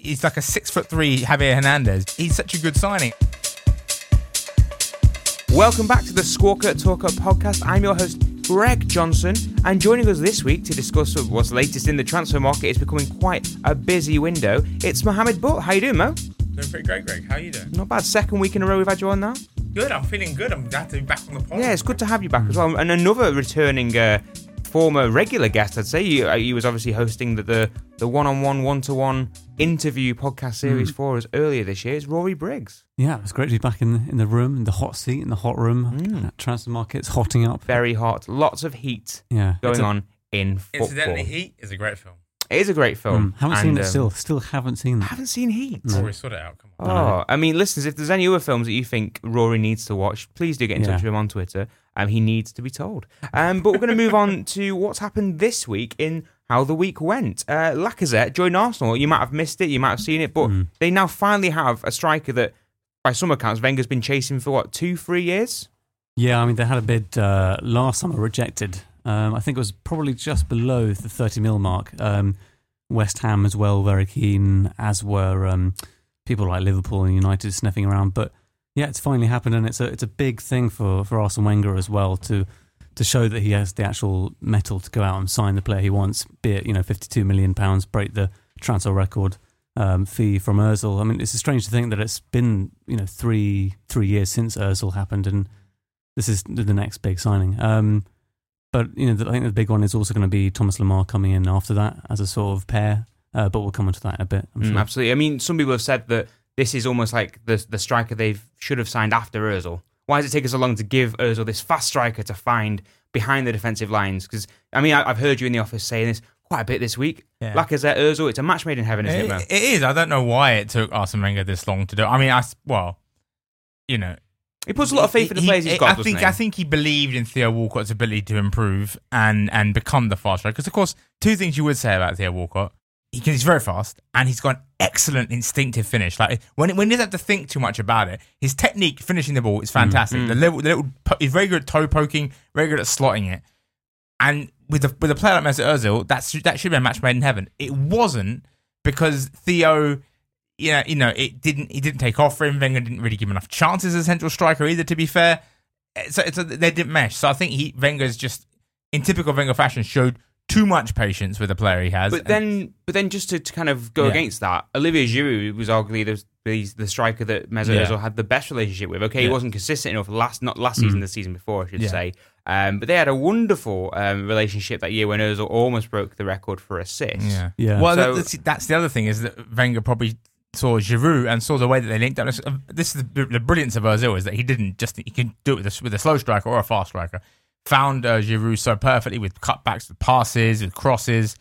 he's like a 6'3" Javier Hernandez. He's such a good signing. Welcome back to the Squawker Talker podcast. I'm your host, Greg Johnson, and joining us this week to discuss what's latest in the transfer market, is becoming quite a busy window. It's Mohammed Butt. How you doing, Mo? Doing pretty great, Greg. How are you doing? Not bad. Second week in a row we've had you on now. Good. I'm feeling good. I'm glad to be back on the pod. Yeah, it's good to have you back as well. And another returning former regular guest, I'd say. He was obviously hosting the one-on-one, one-to-one interview podcast series for us earlier this year. It's Rory Briggs. Yeah, it was great to be back in the room, in the hot seat, in the hot room. Transfer market's hotting up. Very hot. Lots of heat going on in football. Incidentally, Heat is a great film. It is a great film. Haven't seen it still. Still haven't seen that. Haven't seen Heat. No. Rory, sort it out. Come on. Oh, I mean, listeners, if there's any other films that you think Rory needs to watch, please do get in touch with him on Twitter. He needs to be told. But we're going to move on to what's happened this week in how the week went. Lacazette joined Arsenal. You might have missed it, you might have seen it, but they now finally have a striker that, by some accounts, Wenger's been chasing for, 2-3 years? Yeah, I mean, they had a bid last summer rejected. I think it was probably just below the 30 mil mark. West Ham as well, very keen, as were people like Liverpool and United sniffing around. But yeah, it's finally happened, and it's a big thing for Arsene Wenger as well to show that he has the actual mettle to go out and sign the player he wants, be it £52 million, break the transfer record fee from Ozil. I mean, it's strange to think that it's been 3 years since Ozil happened, and this is the next big signing. But I think the big one is also going to be Thomas Lemar coming in after that as a sort of pair. But we'll come on to that in a bit, I'm sure. Absolutely. I mean, some people have said that this is almost like the striker they should have signed after Ozil. Why does it take us so long to give Ozil this fast striker to find behind the defensive lines? Because, I mean, I've heard you in the office saying this quite a bit this week. Yeah. Lacazette, Ozil, it's a match made in heaven, isn't it, Mo? It is. I don't know why it took Arsene Wenger this long to do. I mean, he puts a lot of faith in the players he's got, I think he believed in Theo Walcott's ability to improve and become the fast striker. Because, of course, two things you would say about Theo Walcott. He's very fast, and he's got an excellent instinctive finish. Like when he doesn't have to think too much about it, his technique finishing the ball is fantastic. He's very good at toe poking, very good at slotting it. And with a player like Mesut Ozil, that should be a match made in heaven. It wasn't, because Theo, he didn't take off for him. Wenger didn't really give him enough chances as a central striker either, to be fair. So they didn't mesh. So I think Wenger's just, in typical Wenger fashion, showed too much patience with the player he has. But then just to kind of go against that, Olivier Giroud was arguably the striker that Mesut Ozil had the best relationship with. Okay, he wasn't consistent enough not last season, the season before, I should say. But they had a wonderful relationship that year when Ozil almost broke the record for assists. Yeah. Well, that's the other thing, is that Wenger probably saw Giroud and saw the way that they linked up. This is the brilliance of Ozil, is that he can do it with a slow striker or a fast striker. Found Giroud so perfectly with cutbacks, with passes, with crosses,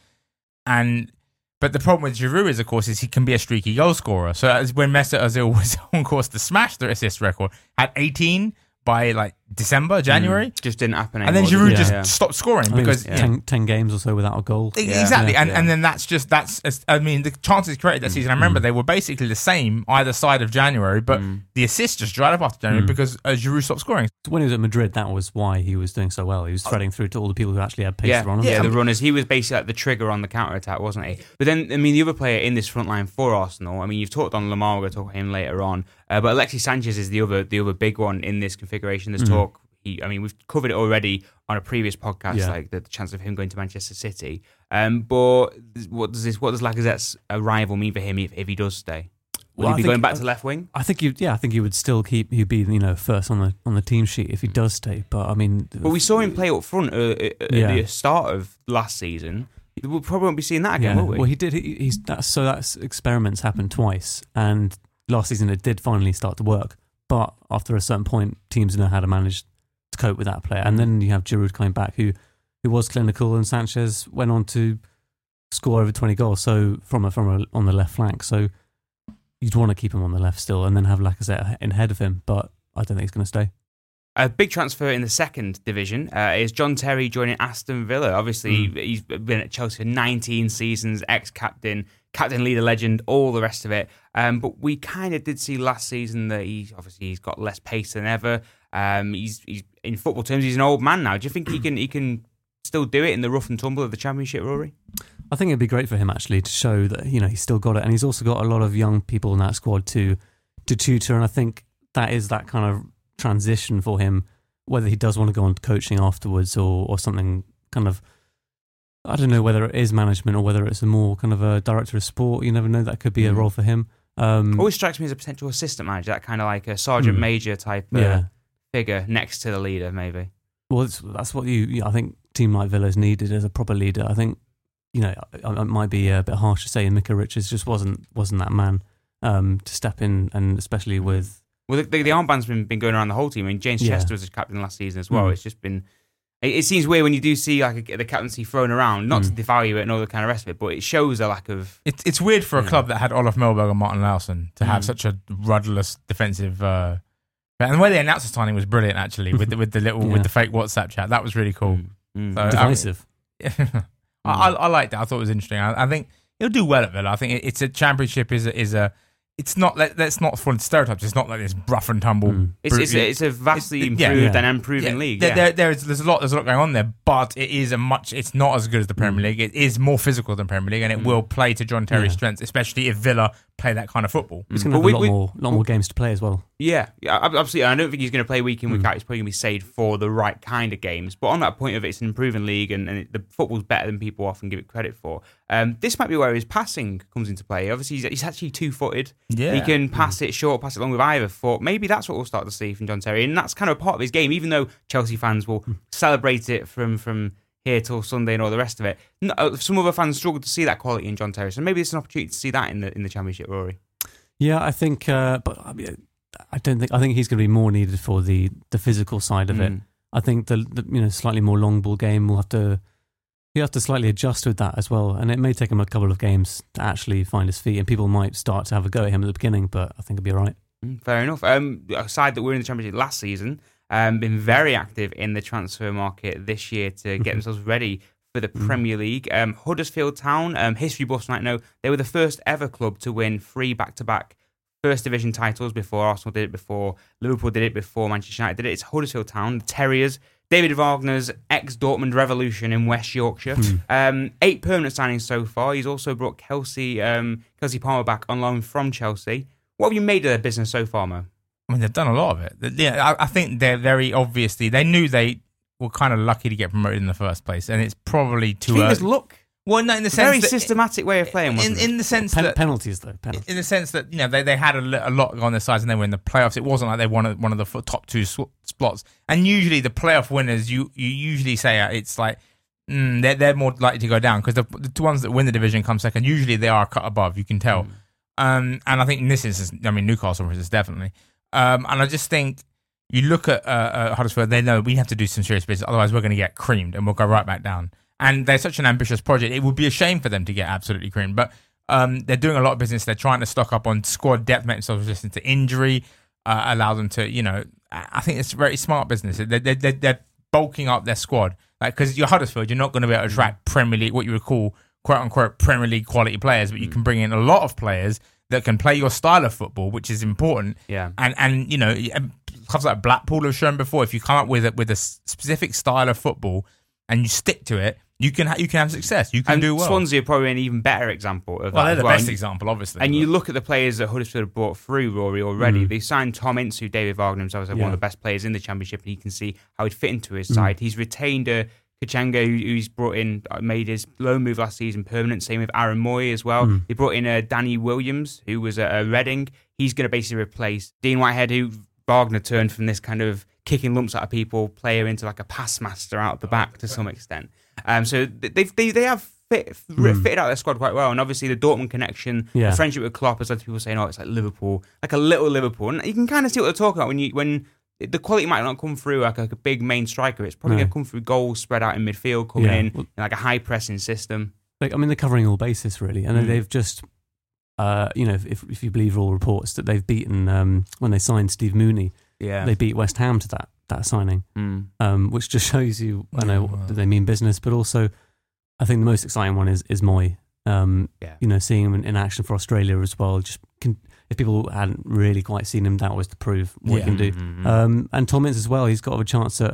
but the problem with Giroud is, of course, he can be a streaky goal scorer. So as when Mesut Ozil was on course to smash the assist record, had 18 by December, January, just didn't happen anymore. And then Giroud just stopped scoring because 10 games or so without a goal. Exactly, and then that's the chances created that season. I remember they were basically the same either side of January, but the assists just dried up after January because Giroud stopped scoring. When he was at Madrid, that was why he was doing so well. He was threading through to all the people who actually had pace to run on. Yeah, the runners. He was basically like the trigger on the counter attack, wasn't he? But then, I mean, the other player in this front line for Arsenal, I mean, you've talked on Lamar. We're going to talk about him later on. But Alexis Sanchez is the other big one in this configuration. There's talk. We've covered it already on a previous podcast, like the chance of him going to Manchester City. But what does Lacazette's arrival mean for him if he does stay? Will he be going back to left wing? I think he would still he'd be first on the team sheet if he does stay. But I mean, we saw him play up front at the start of last season. We'll probably won't be seeing that again, will we? Well, he did. That's experiments happened twice, and last season it did finally start to work. But after a certain point, teams know how to manage to cope with that player. And then you have Giroud coming back, who was clinical, and Sanchez went on to score over 20 goals. So from on the left flank, so you'd want to keep him on the left still, and then have Lacazette ahead of him. But I don't think he's going to stay. A big transfer in the second division is John Terry joining Aston Villa. Obviously, he's been at Chelsea for 19 seasons, ex-captain, leader, legend, all the rest of it. But we kind of did see last season that he's got less pace than ever. He's in football terms, he's an old man now. Do you think he can still do it in the rough and tumble of the Championship, Rory? I think it'd be great for him actually to show that he's still got it, and he's also got a lot of young people in that squad to tutor. And I think that is that kind of transition for him, whether he does want to go on to coaching afterwards or something kind of. I don't know whether it is management or whether it's a more kind of a director of sport. You never know. That could be a role for him. Always strikes me as a potential assistant manager, that kind of like a sergeant major type figure next to the leader, maybe. Well, that's what I think team like Villa's needed as a proper leader. I think, it might be a bit harsh to say Micah Richards just wasn't that man to step in, and especially with... Well, the armband's been going around the whole team. I mean, James Chester was a captain last season as well. It's just been... It seems weird when you do see like the captaincy thrown around, not to devalue it and all the kind of rest of it, but it shows a lack of... It's weird for a club that had Olaf Melberg and Martin Laursen to have such a rudderless defensive... and the way they announced the signing was brilliant, actually, with the fake WhatsApp chat. That was really cool. So, divisive. I liked that. I thought it was interesting. I think he'll do well at Villa. I think it's a championship it's not. Let's not fall into stereotypes. It's not like this rough and tumble. It's a vastly improved and improving league. There's a lot going on there, but it is it's not as good as the Premier League. It is more physical than Premier League, and it will play to John Terry's strengths, especially if Villa play that kind of football. He's going to have a lot more games to play as well. Yeah, absolutely. I don't think he's going to play week in, week out. He's probably going to be saved for the right kind of games. But on that point of it's an improving league, and the football's better than people often give it credit for. This might be where his passing comes into play. Obviously, he's actually two-footed. Yeah. He can pass it short, pass it long with either foot. Maybe that's what we'll start to see from John Terry. And that's kind of part of his game, even though Chelsea fans will celebrate it from here till Sunday and all the rest of it. Some other fans struggle to see that quality in John Terry. So maybe it's an opportunity to see that in the Championship, Rory. Yeah, I think, but I don't think. I think he's going to be more needed for the physical side of it. I think the slightly more long ball game will have to slightly adjust with that as well, and it may take him a couple of games to actually find his feet, and people might start to have a go at him at the beginning, but I think he'll be all right. Fair enough. A side that were in the Championship last season, been very active in the transfer market this year to get themselves ready for the Premier League. Huddersfield Town, history buffs might know, they were the first ever club to win 3 back-to-back First Division titles before Arsenal did it, before Liverpool did it, before Manchester United did it. It's Huddersfield Town, the Terriers, David Wagner's ex-Dortmund revolution in West Yorkshire. 8 permanent signings so far. He's also brought Kelsey Palmer back on loan from Chelsea. What have you made of their business so far, Mo? I mean, they've done a lot of it. Yeah, I think they're very obviously... They knew they were kind of lucky to get promoted in the first place, and it's probably too early. Luck. Well, no, in the sense very that, systematic way of playing. In the sense that penalties, though. Penalties. In the sense that they had a lot on their sides, and they were in the playoffs. It wasn't like they won one of the top 2 spots. And usually, the playoff winners, you usually say it's like they're more likely to go down because the ones that win the division come second. Usually, they are a cut above. You can tell. And I think in this instance, Newcastle, for instance, definitely. And I just think you look at Huddersfield, they know we have to do some serious business, otherwise we're going to get creamed and we'll go right back down. And they're such an ambitious project, it would be a shame for them to get absolutely creamed. But they're doing a lot of business. They're trying to stock up on squad depth, make themselves resistant to injury, allow them to, I think it's very smart business. They're bulking up their squad. Because you're Huddersfield, you're not going to be able to attract Premier League, what you would call, quote-unquote, Premier League quality players, but you can bring in a lot of players that can play your style of football, which is important. Yeah. And clubs like Blackpool have shown before, if you come up with a specific style of football and you stick to it, you can have success. You can do well. Swansea are probably an even better example of that. Well, they're the best example, obviously. And you look at the players that Huddersfield have brought through, Rory, already. They signed Tom Ince, who David Wagner himself is one of the best players in the Championship, and you can see how he'd fit into his side. He's retained Kachanga, who's brought in, made his loan move last season permanent. Same with Aaron Moy as well. They brought in Danny Williams, who was at Reading. He's going to basically replace Dean Whitehead, who Wagner turned from this kind of kicking lumps out of people player into like a pass master out the back to some extent. So they have fitted out their squad quite well, and obviously the Dortmund connection, the friendship with Klopp, as other people saying, it's like Liverpool, like a little Liverpool, and you can kind of see what they're talking about when the quality might not come through like a big main striker. It's probably going to come through goals spread out in midfield, coming in like a high pressing system. They're covering all bases really, and they've just, if you believe all reports, that they've beaten when they signed Steve Mooney. Yeah, they beat West Ham to that signing, which just shows you, I know that they mean business, but also I think the most exciting one is Moy. Seeing him in action for Australia as well. If people hadn't really quite seen him, that was to prove what he can do. And Tom Ince as well. He's got a chance at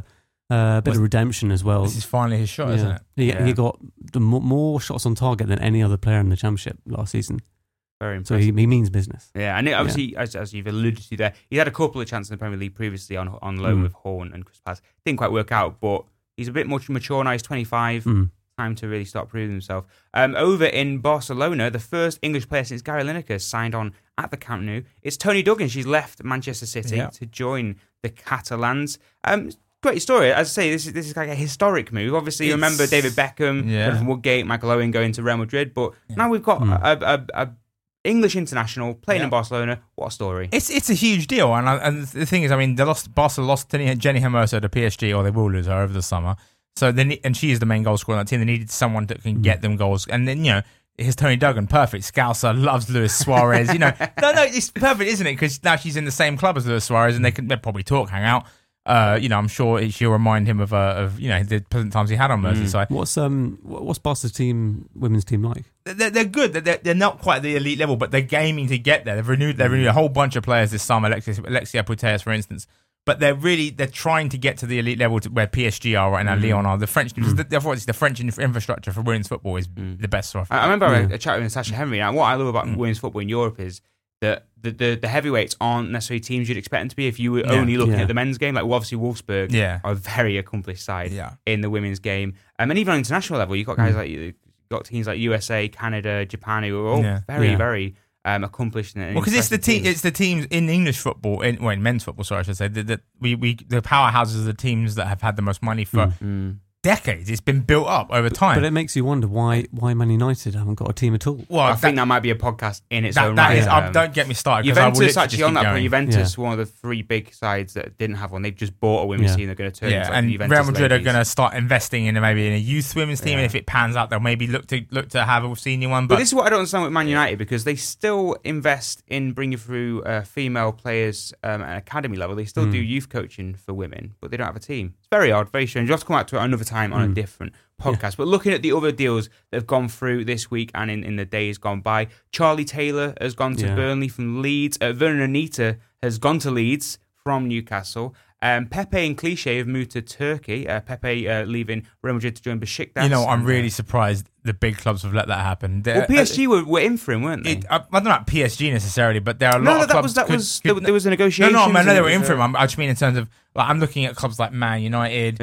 A bit of redemption as well. This is finally his shot, isn't it? He got more shots on target than any other player in the Championship last season. Very So impressive. he means business. Yeah, and obviously, as you've alluded to there, he had a couple of chances in the Premier League previously on loan with Horn and Chris Paz. Didn't quite work out, but he's a bit more mature now. He's 25. Time to really start proving himself. Over in Barcelona, the first English player since Gary Lineker signed on at the Camp Nou. It's Toni Duggan. She's left Manchester City to join the Catalans. Great story. As I say, this is like a historic move. Obviously, you remember David Beckham, Jonathan Woodgate, Michael Owen going to Real Madrid, but now we've got a English international playing in Barcelona. What a story! It's a huge deal, and the thing is, I mean, Barca lost Jenny Hermoso to PSG, or they will lose her over the summer. So and she is the main goal scorer on that team. They needed someone that can get them goals, and then here's Toni Duggan, perfect. Scouser, loves Luis Suarez. No, it's perfect, isn't it? Because now she's in the same club as Luis Suarez, and they'll probably hang out. I'm sure she'll remind him of the pleasant times he had on Merseyside. What's Barca's women's team like? They're good. They're not quite the elite level, but they're gaming to get there. They've renewed a whole bunch of players this summer. Alexia Putellas, for instance. But they're trying to get to the elite level where PSG are right now. Lyon are the French. The French infrastructure for women's football is the best. I remember a chat with Natasha Henry. Now, what I love about women's football in Europe is that the heavyweights aren't necessarily teams you'd expect them to be if you were only looking at the men's game. Like, obviously, Wolfsburg are a very accomplished side in the women's game. And even on international level, you've got guys got teams like USA, Canada, Japan, who are all very accomplished. Because it's the teams in English football, in men's football, sorry, I should say, that the powerhouses are the teams that have had the most money for decades. It's been built up over time. But it makes you wonder why Man United haven't got a team at all. Well, I think that might be a podcast in its own right. Don't get me started. Juventus, actually, on that point, Juventus, one of the three big sides that didn't have one. They've just bought a women's team. They're going to turn into and Juventus Real Madrid ladies. are going to start investing in maybe in a youth women's team, and if it pans out, they'll maybe look to have a senior one. But this is what I don't understand with Man United, because they still invest in bringing through female players at academy level. They still do youth coaching for women, but they don't have a team. It's very odd, very strange. You'll have to come back to it another time on a different podcast. But looking at the other deals that have gone through this week and in the days gone by, Charlie Taylor has gone to Burnley from Leeds. Vernon Anita has gone to Leeds from Newcastle. Pepe and Clichy have moved to Turkey. Pepe leaving Real Madrid to join Besiktas. I'm really surprised the big clubs have let that happen. Well, PSG were in for him, weren't they? I don't know about PSG necessarily, but there are a lot of clubs. There was a negotiation. No, I know they were in for him. I just mean in terms of, I'm looking at clubs like Man United,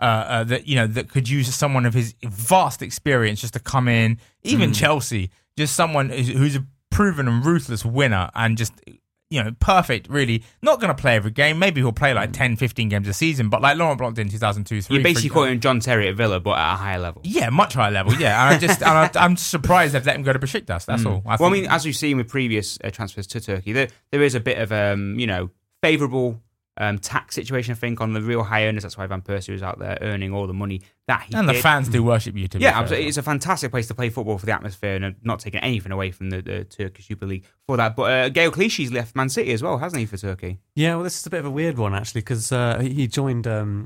that could use someone of his vast experience just to come in. Even Chelsea, just someone who's a proven and ruthless winner and just, perfect, really. Not going to play every game. Maybe he'll play like 10, 15 games a season, but like Laurent Blanc did in 2002-03. You're basically calling John Terry at Villa, but at a higher level. Yeah, much higher level, yeah. And I'm surprised they've let him go to Besiktas, that's all. I mean, as we've seen with previous transfers to Turkey, there is a bit of, favourable tax situation, I think, on the real high earners. That's why Van Persie was out there earning all the money that he and did. The fans do worship you, to be fair. absolutely. It's a fantastic place to play football for the atmosphere, and not taking anything away from the Turkish Super League for that. But Gael Clichy's left Man City as well, hasn't he, for Turkey? Yeah, well, this is a bit of a weird one, actually, because he joined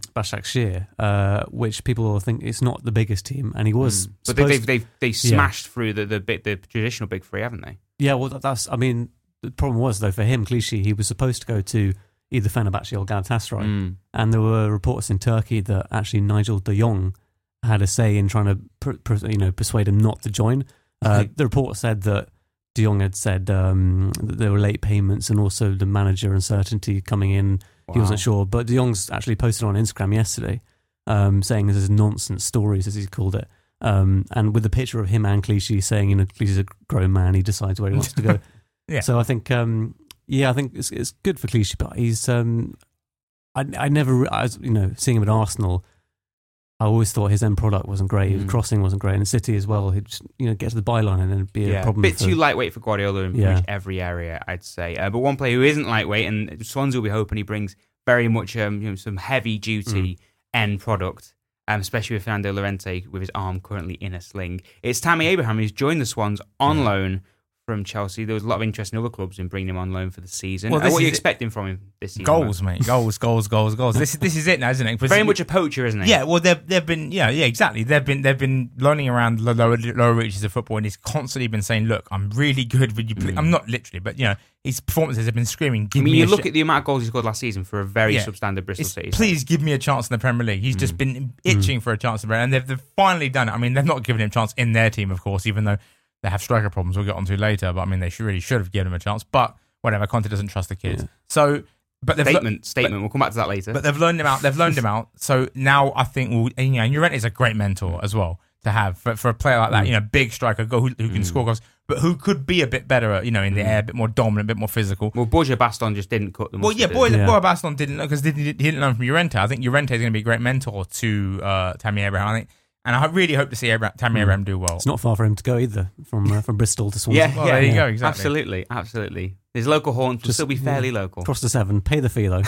Başakşehir, which people think it's not the biggest team, and he was. But they smashed through the traditional big three, haven't they? Yeah, well, the problem was, though, for him, Clichy, he was supposed to go to either Fenerbahce or Galatasaray. And there were reports in Turkey that actually Nigel de Jong had a say in trying to persuade him not to join. The report said that de Jong had said that there were late payments and also the manager uncertainty coming in. Wow. He wasn't sure. But de Jong's actually posted on Instagram yesterday saying this is nonsense stories, as he called it. And with the picture of him and Clichy saying, Clichy's a grown man, he decides where he wants to go. Yeah. So I think... I think it's good for Clichy, but he's. I never, seeing him at Arsenal, I always thought his end product wasn't great. His crossing wasn't great, and City as well. He'd just, get to the byline and then it'd be a problem. A bit too lightweight for Guardiola in pretty much every area, I'd say. But one player who isn't lightweight, and Swansea will be hoping he brings very much some heavy duty end product. Especially with Fernando Llorente with his arm currently in a sling. It's Tammy Abraham who's joined the Swans on loan from Chelsea. There was a lot of interest in other clubs in bringing him on loan for the season. Well, What are you expecting from him this season? Goals, mate. Goals. This is it now, isn't it? Very much a poacher, isn't he? Yeah, well, they've been, exactly. They've been learning around the lower reaches of football, and he's constantly been saying, "Look, I'm really good when you play." I'm not literally, but his performances have been screaming. Give me you a look shot. at the amount of goals he scored last season for a very substandard Bristol City. Please give me a chance in the Premier League. He's just been itching for a chance in the Premier League, and they've finally done it. I mean, they've not given him a chance in their team, of course, even though they have striker problems we'll get onto later. But I mean, they really should have given him a chance. But whatever, Conte doesn't trust the kids. Yeah. So, but they've Statement. We'll come back to that later. But they've loaned him out. So now I think, and Llorente is a great mentor as well to have for a player like that. Big striker, who can score goals, but who could be a bit better, in the air, a bit more dominant, a bit more physical. Well, Borja Baston just didn't cut them. Borja Baston didn't, because he didn't learn from Llorente. I think Llorente is going to be a great mentor to Tammy Abraham. I think. And I really hope to see Tammy Abraham do well. It's not far for him to go either, from Bristol to Swansea. Yeah, there you go, exactly. Absolutely. His local haunts will still be fairly local. Cross the 7, pay the fee though.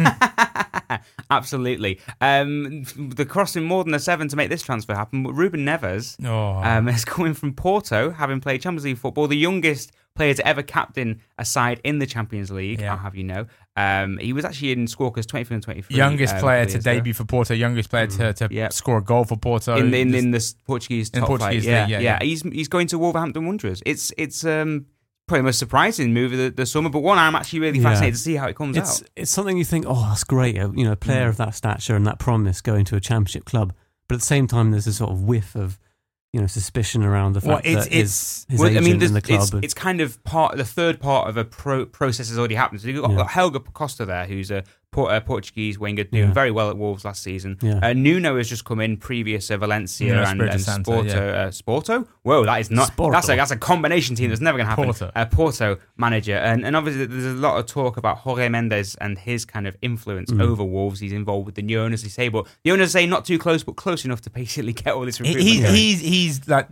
Absolutely. The crossing more than a 7 to make this transfer happen. But Ruben Neves is coming from Porto, having played Champions League football, the youngest player to ever captain a side in the Champions League, I'll have you know. He was actually in Squawkers 23 and 23. Youngest player to debut for Porto, youngest player to score a goal for Porto. In the Portuguese top Portuguese flight. league, Yeah. He's going to Wolverhampton Wanderers. It's probably the most surprising move of the summer, but one I'm actually really fascinated to see how it comes out. It's something you think, oh, that's great, a player of that stature and that promise going to a championship club. But at the same time, there's a sort of whiff of suspicion around the fact that his agent in the club. It's kind of the third part of a process has already happened. So you've got Helga Costa there, who's a Portuguese winger doing very well at Wolves last season. Yeah. Nuno has just come in previous Valencia and Sporto. Sporto? Whoa, that is not. Sporto. That's a combination team that's never going to happen. Porto manager, and obviously there's a lot of talk about Jorge Mendes and his kind of influence over Wolves. He's involved with the new owners, they say, but the owners say not too close, but close enough to basically get all this recruitment. He's like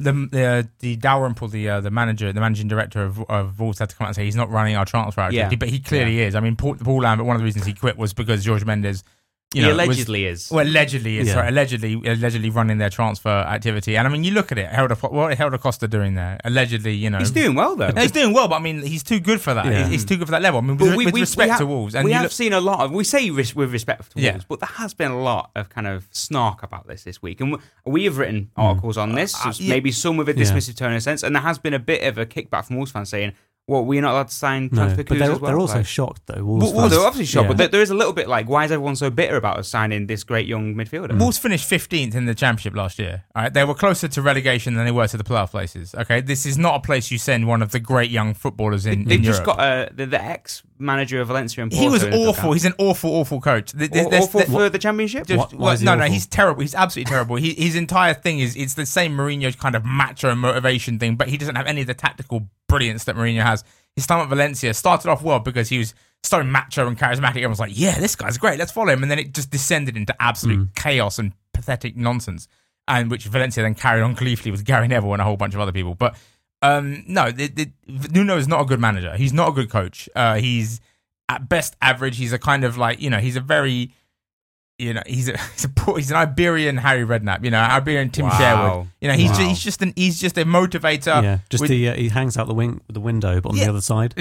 the Dalrymple, the managing director of Wolves, had to come out and say he's not running our transfer activity, but he clearly is. I mean, Paul Lambert, one of the reasons he quit was because Jorge Mendes. He allegedly is. Well, allegedly is. Sorry, allegedly running their transfer activity. And I mean, you look at it. What Helder Costa doing there? Allegedly, he's doing well though. He's doing well, but I mean, he's too good for that. Yeah. He's too good for that level. I mean, with respect to Wolves, and we have seen a lot of. We say with respect to Wolves, but there has been a lot of kind of snark about this week, and we have written articles on this. Maybe some with a dismissive tone of sense, and there has been a bit of a kickback from Wolves fans saying, well, we're not allowed to sign transfer but as well. They're also shocked, though. Well, they're obviously shocked, but there is a little bit like, why is everyone so bitter about us signing this great young midfielder? Wolves finished 15th in the Championship last year. All right? They were closer to relegation than they were to the playoff places. Okay, this is not a place you send one of the great young footballers in They've Europe. just got the ex-manager of Valencia and Porto. He was awful. He's an awful coach. Awful for the Championship? No, he's terrible. He's absolutely terrible. His entire thing is it's the same Mourinho kind of macho motivation thing, but he doesn't have any of the tactical brilliance that Mourinho has. His time at Valencia started off well because he was so macho and charismatic. Everyone was like, yeah, this guy's great, let's follow him. And then it just descended into absolute chaos and pathetic nonsense, and which Valencia then carried on gleefully with Gary Neville and a whole bunch of other people. But Nuno is not a good manager. He's not a good coach. He's at best average. He's a kind of like, he's a very... he's an Iberian Harry Redknapp, Iberian Tim Sherwood. He's just a motivator. Yeah, he hangs out the window, but on the other side.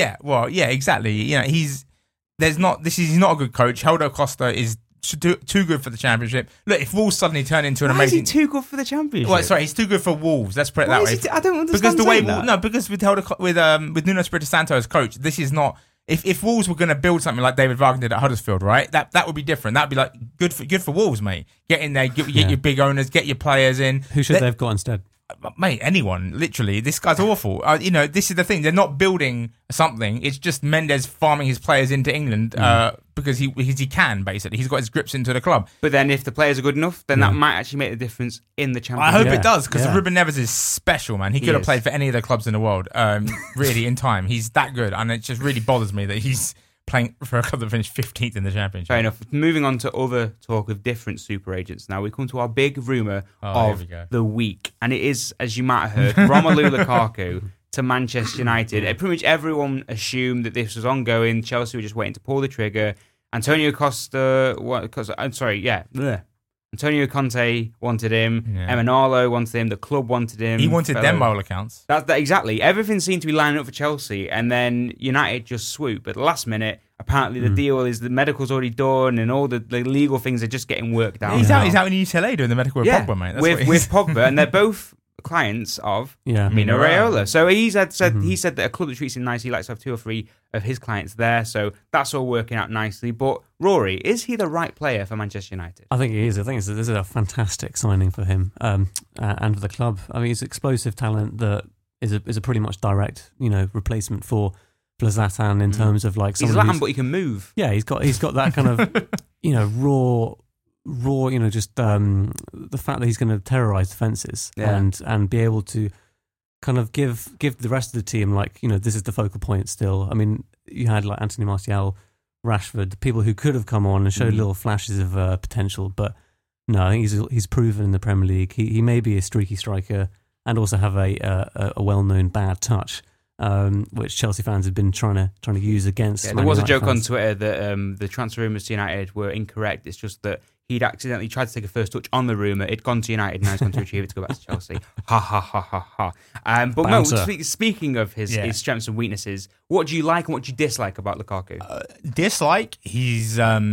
Exactly. He's not a good coach. Helder Costa is too good for the Championship. Look, if Wolves suddenly turn into an amazing, is he too good for the Championship? Well, sorry, he's too good for Wolves. Let's put it that way. I don't understand. Because with Nuno Espirito Santo as coach, this is not. If Wolves were going to build something like David Wagner did at Huddersfield, right? That would be different. That'd be like good for Wolves, mate. Get in there, get your big owners, get your players in. Who should they have got instead? Mate, anyone, literally. This guy's awful. This is the thing. They're not building something. It's just Mendes farming his players into England because he can, basically. He's got his grips into the club. But then if the players are good enough, then that might actually make the difference in the Championship. I hope it does, because Ruben Neves is special, man. He could have played for any of the clubs in the world, really, in time. He's that good, and it just really bothers me that he's playing for a club that finished 15th in the Championship. Fair enough. Moving on to other talk of different super agents now, we come to our big rumour of the week. And it is, as you might have heard, Romelu Lukaku to Manchester United. Pretty much everyone assumed that this was ongoing. Chelsea were just waiting to pull the trigger. Antonio Costa... Antonio Conte wanted him. Yeah. Emenalo wanted him. The club wanted him. He wanted them by all accounts. That exactly. Everything seemed to be lining up for Chelsea, and then United just swooped. But the last minute, apparently the deal is the medical's already done, and all the legal things are just getting worked out. He's out in UCLA doing the medical with Pogba, mate. That's with Pogba, and they're both clients of Mino Raiola. So he said that a club that treats him nice, he likes to have 2 or 3 of his clients there. So that's all working out nicely. But Rory, is he the right player for Manchester United? I think he is. I think this is a fantastic signing for him and for the club. I mean, he's explosive talent that is a pretty much direct, replacement for Zlatan in terms of like he's Zlatan, but he can move. Yeah, he's got that kind of raw, just the fact that he's going to terrorize defenses and be able to kind of give the rest of the team this is the focal point still. I mean, you had like Anthony Martial, Rashford, the people who could have come on and showed little flashes of potential, but no, I think he's proven in the Premier League. He may be a streaky striker and also have a well-known bad touch. Which Chelsea fans have been trying to use against. Yeah, there was a joke on Twitter that the transfer rumours to United were incorrect. It's just that he'd accidentally tried to take a first touch on the rumour. It'd gone to United, now he's going to achieve it to go back to Chelsea. Ha ha ha ha ha. But no, speaking of his strengths and weaknesses, what do you like and what do you dislike about Lukaku? Dislike, he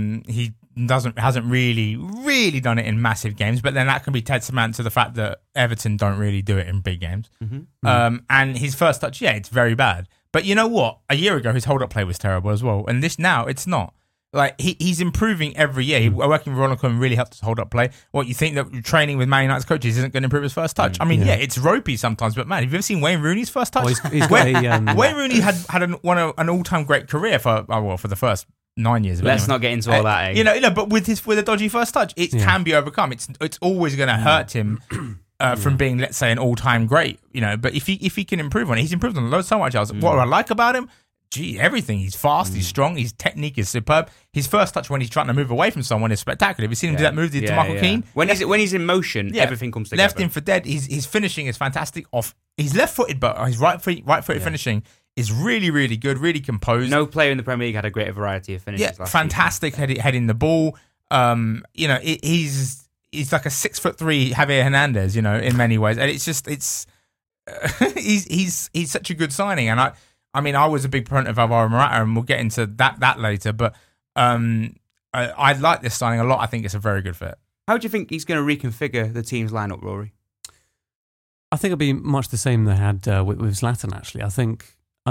hasn't really done it in massive games, but then that can be testament to the fact that Everton don't really do it in big games. And his first touch, it's very bad. But you know what? A year ago, his hold-up play was terrible as well. And now, it's not. Like, he's improving every year. Working with Ronald Koeman really helped his hold-up play. What, you think that training with Man United's coaches isn't going to improve his first touch? I mean, it's ropey sometimes, but man, have you ever seen Wayne Rooney's first touch? Wayne Rooney had an all-time great career for the first 9 years. Let's not get into all that. But with a dodgy first touch, it can be overcome. It's always going to hurt him from being, let's say, an all-time great. But if he can improve on it, he's improved on so much else. What I like about him, everything. He's fast. He's strong. His technique is superb. His first touch when he's trying to move away from someone is spectacular. Have you seen him do that move to Michael Keane? When he's in motion, everything comes together. Left him for dead. His finishing is fantastic. He's left-footed, but his right-footed finishing is really, really good, really composed. No player in the Premier League had a greater variety of finishes last fantastic heading the ball. He's like a 6'3" Javier Hernandez, in many ways. And he's such a good signing. And I mean, I was a big proponent of Alvaro Morata, and we'll get into that later. But I like this signing a lot. I think it's a very good fit. How do you think he's going to reconfigure the team's lineup, Rory? I think it'll be much the same they had with Zlatan, actually. I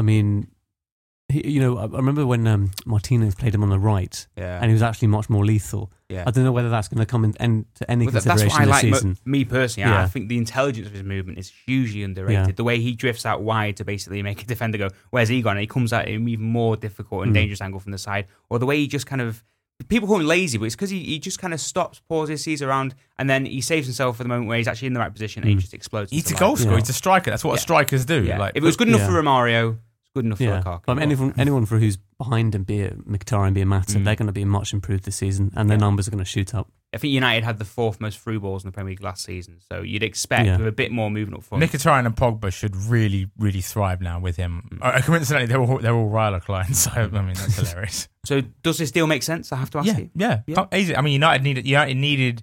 remember when Martinez played him on the right, and he was actually much more lethal. Yeah. I don't know whether that's going to come into any consideration that's what I this like season. Me personally, I think the intelligence of his movement is hugely underrated. The way he drifts out wide to basically make a defender go, where's he gone? And he comes at him even more difficult and dangerous angle from the side. Or the way he just kind of, people call him lazy, but it's because he just kind of stops, pauses, sees around, and then he saves himself for the moment where he's actually in the right position and he just explodes. He's a goal scorer. He's a striker. That's what strikers do. Yeah. Like, if it was good enough for Romario, good enough for Lukaku. But anyone for who's behind him, be it Mkhitaryan, be it Mata, they're going to be much improved this season, and their numbers are going to shoot up. I think United had the 4th most through balls in the Premier League last season, so you'd expect with a bit more movement up front. Mkhitaryan and Pogba should really, really thrive now with him. Coincidentally, they're all Ryla clients, so I mean that's hilarious. So does this deal make sense? I have to ask you. Yeah. Easy. I mean, United needed.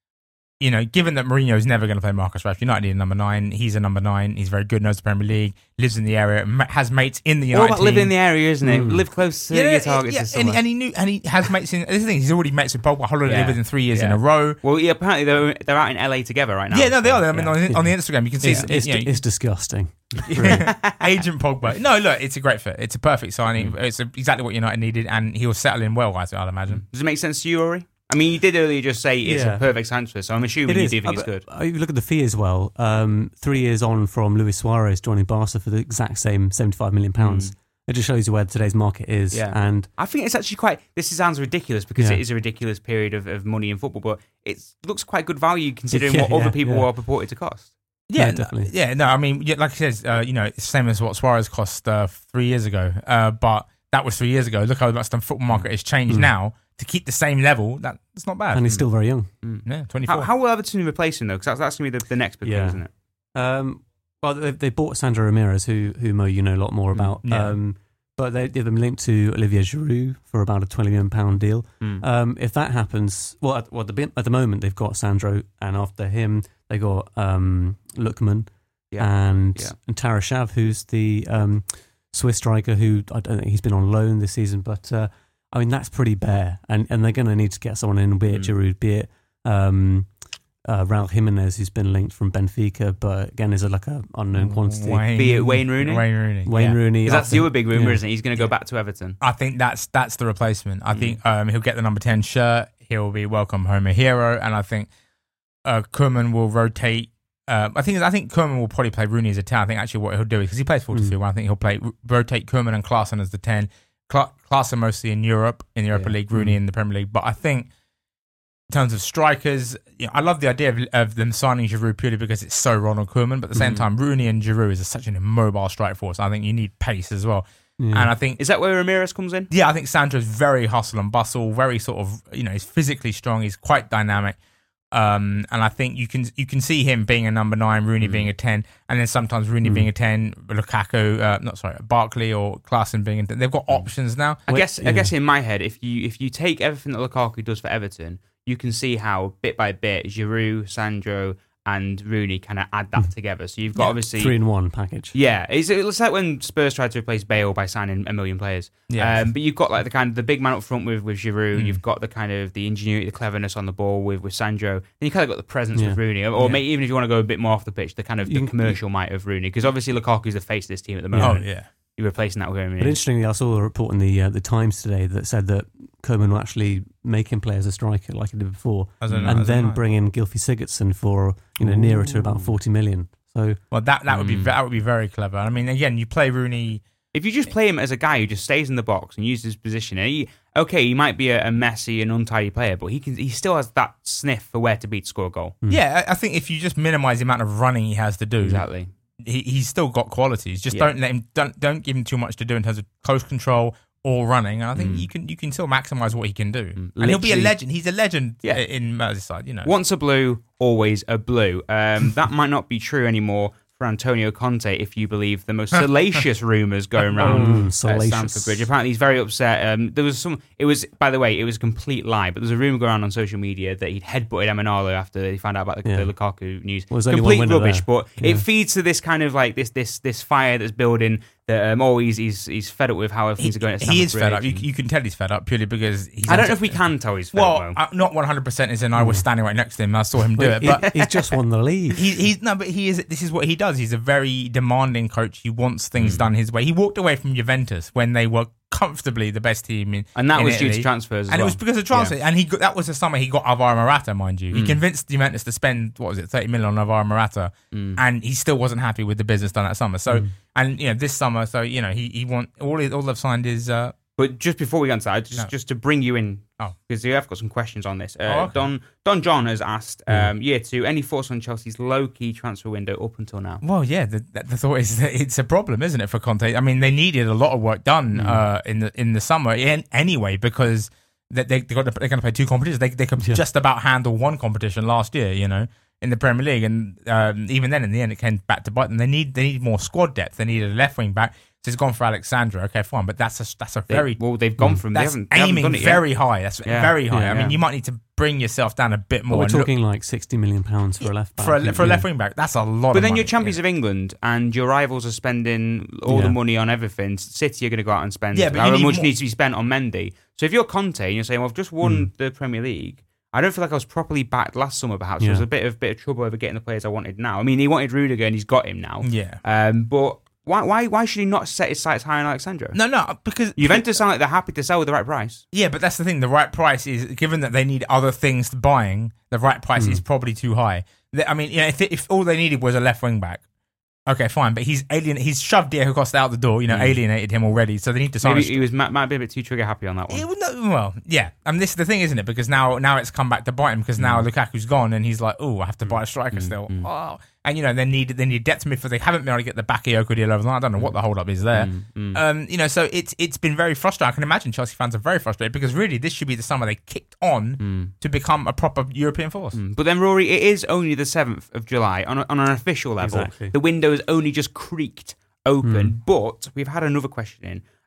Given that Mourinho is never going to play Marcus Rashford, United need a number 9. He's a number 9. He's very good, knows the Premier League, lives in the area, has mates in the United all about team. Living in the area, isn't it? Live close to your targets. And he has mates in. This is the thing. He's already mates with Pogba. Holiday with him 3 years in a row. Well, apparently they're out in LA together right now. Yeah, no, they are. I mean, on the Instagram, you can see it's disgusting. Agent Pogba. No, look, it's a great fit. It's a perfect signing. It's exactly what United needed, and he'll settle in well, I'd imagine. Does it make sense to you, Rory? I mean, you did earlier just say it's a perfect transfer, so I'm assuming you do think it's good. If you look at the fee as well, 3 years on from Luis Suarez joining Barca for the exact same £75 million. It just shows you where today's market is. Yeah. And I think it's actually this sounds ridiculous because it is a ridiculous period of money in football, but it looks quite good value considering what other people are purported to cost. Yeah, definitely. Yeah, no, I mean, like I said, it's the same as what Suarez cost 3 years ago, but that was 3 years ago. Look how much the football market has changed now. To keep the same level, that's not bad. And he's still very young. Yeah, 24. How will Everton replace him, though? Because that's going to be the next big thing, isn't it? Well, they bought Sandro Ramirez, who Mo, you know a lot more about. but they've been linked to Olivier Giroud for about a £20 million deal. If that happens, at the moment they've got Sandro, and after him they got Lookman and Tarashev, who's the Swiss striker who I don't think he's been on loan this season, but I mean that's pretty bare, and they're going to need to get someone in, be it Giroud, be it Raul Jimenez, who's been linked from Benfica, but again is like a unknown quantity. Be it Wayne Rooney. Wayne Rooney. Because that's the other big rumour, isn't it? He's going to go back to Everton. I think that's the replacement. I think he'll get the number 10 shirt. He'll be welcome home a hero, and I think Koeman will rotate. I think Koeman will probably play Rooney as a 10. I think actually what he'll do is, because he plays 4-2-1, I think he'll rotate Koeman and Klaassen as the 10. Klaassen mostly in Europe, in the Europa League, Rooney in the Premier League. But I think in terms of strikers, I love the idea of them signing Giroud purely because it's so Ronald Koeman. But at the same time, Rooney and Giroud is such an immobile strike force. I think you need pace as well. Yeah. And I think... Is that where Ramirez comes in? Yeah, I think Sandro's very hustle and bustle, very sort of, he's physically strong, he's quite dynamic. And I think you can see him being a number 9, Rooney being a 10, and then sometimes Rooney being a 10, Lukaku, Barkley or Klaassen being a 10. They've got options now. I guess in my head, if you take everything that Lukaku does for Everton, you can see how bit by bit Giroud, Sandro, and Rooney kind of add that together. So you've got obviously 3-in-1 package. Yeah, it's like when Spurs tried to replace Bale by signing a million players. Yeah, but you've got like the kind of the big man up front with Giroud. You've got the kind of the ingenuity, the cleverness on the ball with Sandro. Then you kind of got the presence with Rooney, or maybe even if you want to go a bit more off the pitch, the kind of the commercial might of Rooney, because obviously Lukaku's the face of this team at the moment. Oh yeah. You're replacing that with him. But interestingly, I saw a report in the Times today that said that Koeman will actually make him play as a striker like he did before, and then bring in Gylfi Sigurdsson for nearer to about 40 million. So that would be very clever. I mean, again, you play Rooney. If you just play him as a guy who just stays in the box and uses his position, and he might be a messy and untidy player, but he still has that sniff for where to be to score a goal. Yeah, I think if you just minimise the amount of running he has to do, exactly. He's still got qualities. Just don't let him. Don't give him too much to do in terms of close control or running. And I think you can still maximise what he can do. And he'll be a legend. He's a legend in Merseyside. Once a blue, always a blue. That might not be true anymore for Antonio Conte, if you believe the most salacious rumours going around at Stamford Bridge. Apparently, he's very upset. It was a complete lie, but there's a rumour going around on social media that he'd headbutted Emenalo after he found out about the Lukaku news. Complete rubbish, but it feeds to this kind of like this fire that's building. That he's fed up with how things are going at Stamford Bridge. He is fed up. You can tell he's fed up purely because he's... I don't know if we can tell he's fed up. Well, not 100% as in I was standing right next to him and I saw him do it. But he's just won the league. This is what he does. He's a very demanding coach. He wants things done his way. He walked away from Juventus when they were comfortably the best team in and that was Italy. Due to transfers and it was because of transfers. And that was the summer he got Alvaro Morata, mind you. He convinced Juventus to spend 30 million on Alvaro Morata, and he still wasn't happy with the business done that summer. So and this summer, so he want all they've signed is. But just before we get into that, just to bring you in, because we have got some questions on this. Okay. Don John has asked, year 2, any thoughts on Chelsea's low-key transfer window up until now? Well, yeah, the thought is that it's a problem, isn't it, for Conte? I mean, they needed a lot of work done in the summer anyway, because they're going to play 2 competitions. They could just about handle 1 competition last year, in the Premier League, and even then, in the end, it came back to bite them. They need more squad depth. They needed a left wing back. So it's gone for Alex Sandro. Okay, fine, but that's a very they've gone from that's they aiming done it very high. That's very high. Yeah, I mean, you might need to bring yourself down a bit more. We're talking like £60 million for a left back. For a left wing back, that's a lot. But then money. you're champions of England, and your rivals are spending all the money on everything. City are going to go out and spend however much needs to be spent on Mendy. So if you're Conte and you're saying, "Well, I've just won the Premier League," I don't feel like I was properly backed last summer. Perhaps there was a bit of trouble over getting the players I wanted now. I mean, he wanted Rudiger and he's got him now. Yeah. But why should he not set his sights high on Alexandro? No, because Juventus sound like they're happy to sell with the right price. Yeah, but that's the thing. The right price is, given that they need other things to buying, the right price is probably too high. I mean, if all they needed was a left wing back, okay, fine. But he's shoved Diego Costa out the door. Alienated him already. So they need to sign. Maybe he might be a bit too trigger happy on that one. Well, yeah. And this is the thing, isn't it? Because now it's come back to bite him because now Lukaku's gone and he's like, oh, I have to buy a striker still. Oh. And they need depth midfield. They haven't been able to get the Bakayoko deal over the line. I don't know what the hold up is there. So it's been very frustrating. I can imagine Chelsea fans are very frustrated because really this should be the summer they kicked on to become a proper European force. But then, Rory, it is only the 7th of July on an official level. Exactly. The window has only just creaked open. But we've had another question in.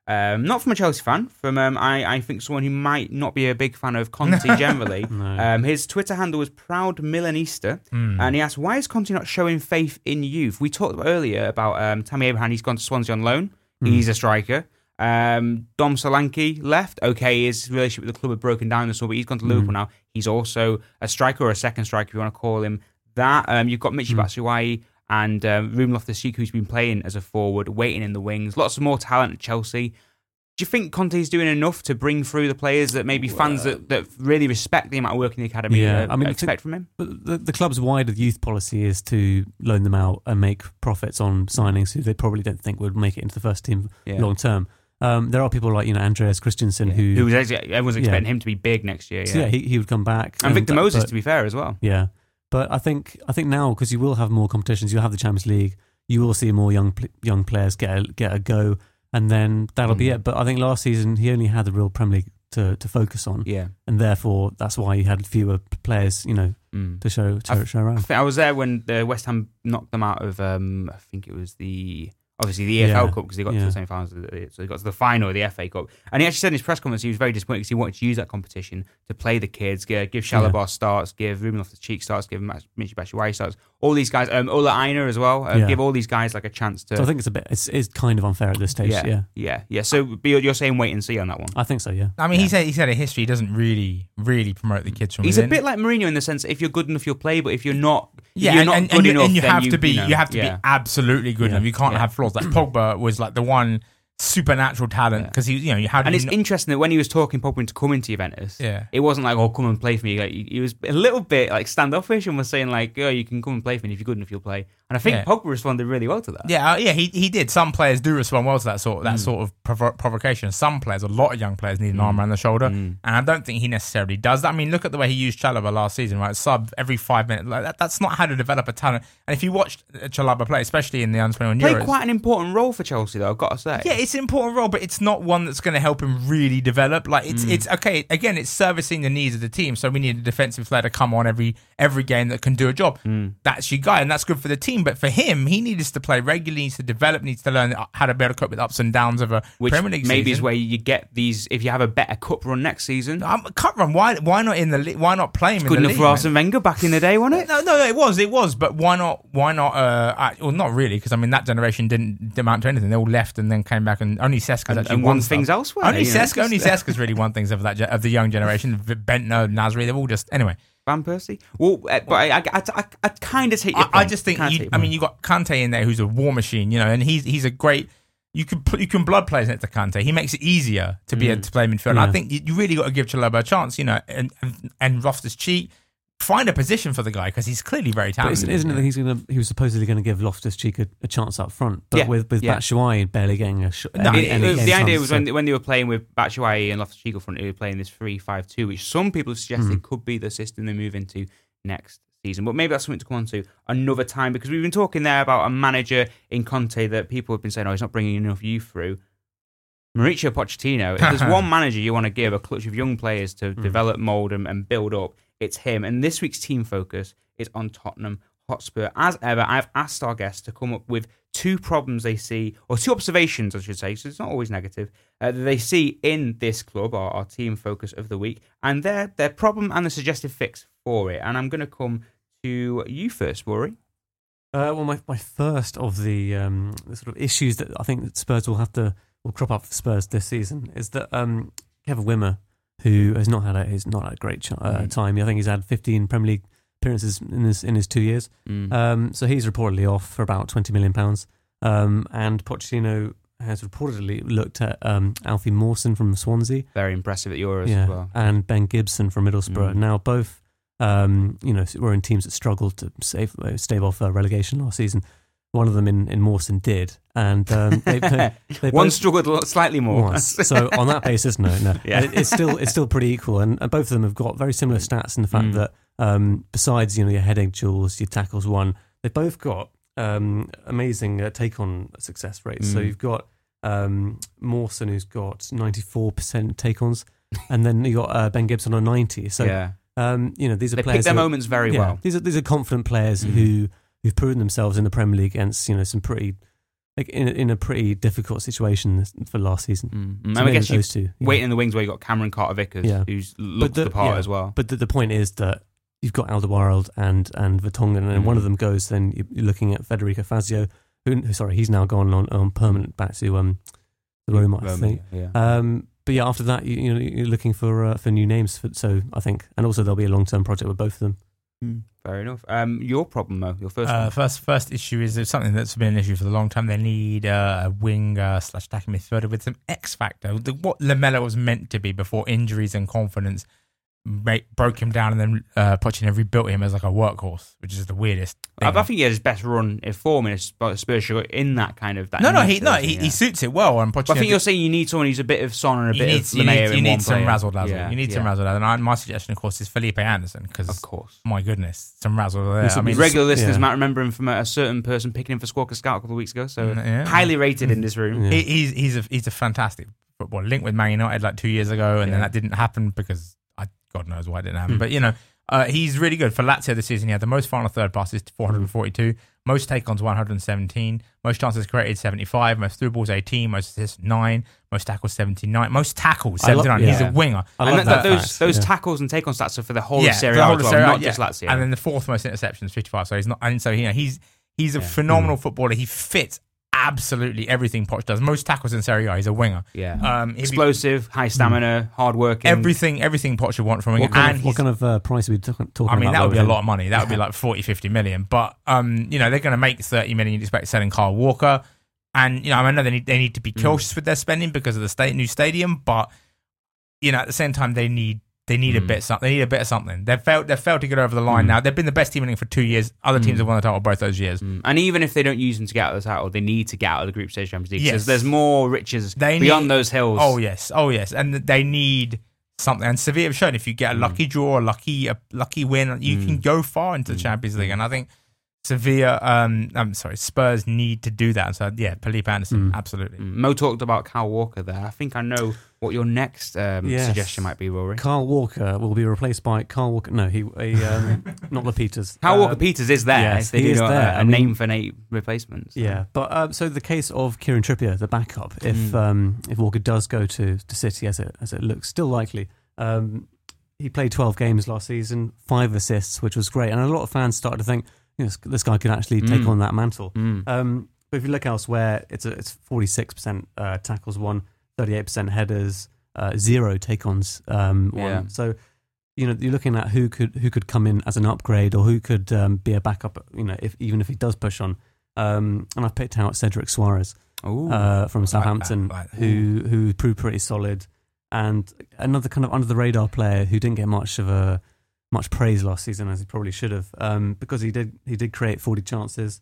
Not from a Chelsea fan, from I think someone who might not be a big fan of Conte generally. No. His Twitter handle was Proud Milanista, and he asked, why is Conte not showing faith in youth? We talked earlier about Tammy Abraham. He's gone to Swansea on loan. He's a striker. Dom Solanke left. Okay, his relationship with the club had broken down and so, but he's gone to Liverpool now. He's also a striker, or a second striker if you want to call him that. You've got Michy Batshuayi and Ruben Loftus-Cheek, who's been playing as a forward, waiting in the wings. Lots of more talent at Chelsea. Do you think Conte's doing enough to bring through the players that maybe fans that really respect the amount of work in the academy expect from him? But the club's wider youth policy is to loan them out and make profits on signings who they probably don't think would make it into the first team long term. There are people like Andreas Christensen who everyone's expecting him to be big next year. So he would come back, and Victor Moses, to be fair, as well. Yeah, but I think now, because you will have more competitions, you'll have the Champions League, you will see more young players get a go, and then that'll be it. But I think last season he only had the real Premier League to focus on, and therefore that's why he had fewer players, to show around. I was there when the West Ham knocked them out of I think it was obviously the EFL Cup, because they got to the semi-finals, so they got to the final of the FA Cup. And he actually said in his press conference he was very disappointed because he wanted to use that competition to play the kids, give Shalabah starts, give Ruben Loftus-Cheek starts, give Michy Batshuayi starts, all these guys, Ola Aina as well, give all these guys like a chance to... So I think it's kind of unfair at this stage, Yeah. So you're saying wait and see on that one? I think so, yeah. I mean, he said in history he doesn't really promote the kids from He's within. a bit like Mourinho in the sense that if you're good enough, you'll play, but if you're not... Yeah, you're not good enough, you then have to be. You have to be yeah. absolutely good enough. You can't have flaws. Like Pogba was like the one supernatural talent because it's interesting that when he was talking Pogba into coming to Juventus, it wasn't like, oh, come and play for me. Like, he was a little bit like standoffish and was saying like, oh, you can come and play for me if you're good enough, you'll play. And I think Pogba responded really well to that. Yeah, he did. Some players do respond well to that sort of provocation. Some players, a lot of young players, need an arm around the shoulder, and I don't think he necessarily does that. I mean, look at the way he used Chalobah last season, right? Sub every 5 minutes. Like that's not how to develop a talent. And if you watched Chalobah play, especially in the under-21 Euros, played quite an important role for Chelsea, though, I've got to say. Yeah, it's an important role, but it's not one that's going to help him really develop. Like it's okay. Again, it's servicing the needs of the team. So we need a defensive player to come on every game that can do a job. That's your guy, and that's good for the team. But for him, he needs to play regularly, needs to develop, needs to learn how to be able to cope with ups and downs of a Premier League season. Maybe is where you get these. If you have a better cup run next season, cup run. Why not in the league? Why not play him in the league? Good enough for Arsene Wenger back in the day, wasn't it? No, it was. But why not? Well, not really, because I mean that generation didn't amount to anything. They all left and then came back, and only Seska's actually won things elsewhere. Only Seska's really won things of the young generation. Bentner, Nasri, they've all just anyway. Van Persie. Well, but I kind of take your point. I just think you got Kante in there, who's a war machine, and he's a great. You can blood players next to Kante. He makes it easier to be able to play midfield. And I think you really got to give Chalobah a chance, and Loftus-Cheek. Find a position for the guy because he's clearly very talented. But isn't it that he was supposedly going to give Loftus-Cheek a chance up front, but with Batshuayi barely getting a shot. The idea was when they were playing with Batshuayi and Loftus-Cheek up front, they were playing this 3-5-2, which some people suggested could be the system they move into next season. But maybe that's something to come on to another time, because we've been talking there about a manager in Conte that people have been saying, he's not bringing enough youth through. Mauricio Pochettino, if there's one manager you want to give a clutch of young players to develop, mould and build up, it's him. And this week's team focus is on Tottenham Hotspur. As ever, I've asked our guests to come up with two problems they see, or two observations, I should say, so it's not always negative, that they see in this club, our team focus of the week, and their problem and the suggested fix for it. And I'm going to come to you first, Rory. Well, my first of the sort of issues that I think that Spurs will crop up for Spurs this season is that Kevin Wimmer, who has not had a great time. I think he's had 15 Premier League appearances in his 2 years. So he's reportedly off for about £20 million. And Pochettino has reportedly looked at Alfie Mawson from Swansea. Very impressive at Euros as well. And Ben Gibson from Middlesbrough. Now both were in teams that struggled to stave off relegation last season. One of them in Mawson did, and they one struggled slightly more. So on that basis, no, it's still pretty equal, and both of them have got very similar stats in the fact that besides your heading duels, your tackles won, they've both got amazing take on success rates. So you've got Mawson, who's got 94% take ons, and then you got Ben Gibson on 90. So these are they players pick their moments very well. These are confident players who've proven themselves in the Premier League against some pretty like in a pretty difficult situation for last season. And So I maybe guess those two. Yeah. waiting in the wings where you got Cameron Carter-Vickers, Yeah. who's looked the part as well. But the point is that you've got Alderweireld and Vertonghen, and one of them goes, then you're looking at Federico Fazio, who he's now gone on permanent back to the Roma, I think. Yeah. But yeah, after that, you're looking for new names. So I think, and also there'll be a long-term project with both of them. Fair enough. Your problem, though, your first one. First issue is there's something that's been an issue for a long time. They need a winger / attacking midfielder with some X factor. What Lamela was meant to be before injuries and confidence broke him down, and then Pochettino rebuilt him as like a workhorse, which is the weirdest thing. I think he had his best run in form in Spurs in that kind of. He suits it well. And Pochettino, but I think you're saying you need someone who's a bit of Son and a bit of Lamela in one player. You need some razzle dazzle. You need some razzle dazzle. And my suggestion, of course, is Felipe Anderson, because of course, my goodness, some razzle there. I mean, regular listeners might remember him from a certain person picking him for Squawka Scout a couple of weeks ago. So highly rated in this room. Yeah. He's a fantastic footballer. Linked with Man United like 2 years ago, and then that didn't happen because God knows why it didn't happen. But he's really good. For Lazio this season, he had the most final third passes, 442, most take-ons, 117, most chances created, 75, most through balls, 18, most assists, 9, most tackles, 79, most tackles, 79. He's a winger. Those tackles and take-on stats are for the whole of Serie A, not just Lazio. And then the fourth most interceptions, 55. So he's not. And so he's a phenomenal footballer. He fits absolutely everything Poch does. Most tackles in Serie A. He's a winger. Yeah. Explosive, high stamina, hard working. Everything Poch would want from a winger. What kind of price are we talking about? I mean, that would be a lot of money. That would be like 40, 50 million. But they're going to make 30 million. You'd expect selling Kyle Walker. And I know they need to be cautious with their spending because of the new stadium. But at the same time, they need a bit something. They need a bit of something. They've failed to get over the line now. They've been the best team in England for 2 years. Other teams have won the title both those years. And even if they don't use them to get out of the title, they need to get out of the group stage Champions League. Yes. There's more riches beyond those hills. Oh yes. And they need something. And Sevilla have shown if you get a lucky draw, a lucky win, you can go far into the Champions League. And I think Spurs need to do that. And so Felipe Anderson, absolutely. Mo talked about Kyle Walker there. I think I know what your next suggestion might be, Rory. Kyle Walker will be replaced by Kyle Walker. No, not Peters. Kyle Walker Peters is there. Yes, they he is there. A name for an replacement. So. Yeah, but so the case of Kieran Trippier, the backup, if Walker does go to City, as it looks still likely. He played 12 games last season, 5 assists, which was great, and a lot of fans started to think, this guy could actually take on that mantle. But if you look elsewhere, it's 46% tackles won, 38% headers, 0 take-ons won. So you're looking at who could come in as an upgrade or who could be a backup. Even if he does push on. And I've picked out Cedric Suarez from Southampton, who proved pretty solid, and another kind of under the radar player who didn't get much praise last season, as he probably should have, because he did create 40 chances,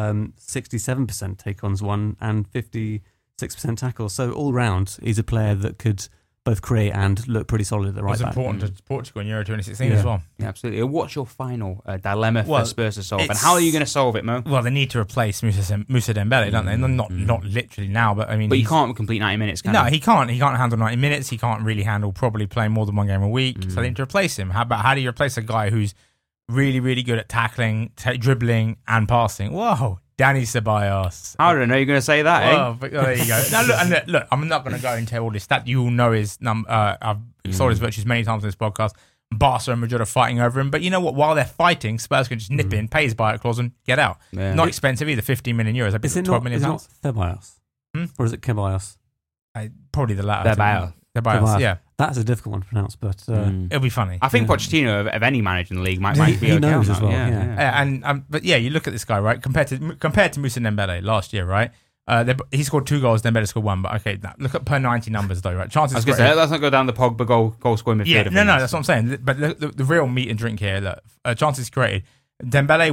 67% take-ons won, and 56% tackles. So all round, he's a player that could both create and look pretty solid at the right back. It's important to Portugal in Euro 2016 as well. Yeah, absolutely. What's your final dilemma for Spurs to solve, and how are you going to solve it, Mo? Well, they need to replace Moussa Dembele, don't they? Not literally now, but I mean... But you can't complete 90 minutes, can you? No, he can't. He can't handle 90 minutes. He can't really handle probably playing more than one game a week. So they need to replace him. How do you replace a guy who's really, really good at tackling, dribbling, and passing? Whoa, Dani Ceballos. I don't know you're going to say that, well, but there you go. Now, look, I'm not going to go into all this stat. You all know his I've sold his virtues many times on this podcast. Barca and Madrid are fighting over him. But you know what? While they're fighting, Spurs can just nip in, pay his buyout clause, and get out. Yeah. Not expensive either, 15 million euros. Is it 12 million pounds. Is it not Ceballos? Or is it Ceballos? Probably the latter. Ceballos, yeah. That's a difficult one to pronounce, but it'll be funny. I think Pochettino, of any manager in the league, might be he okay knows as well. But you look at this guy, right? Compared to Moussa Dembele last year, right? He scored 2 goals, Dembele scored 1. But okay, look at per 90 numbers though, right? Chances. I was going to say, let's not go down the Pogba goal scoring midfielder. Yeah, no, that's what I'm saying. But the real meat and drink here, look, chances created. Dembele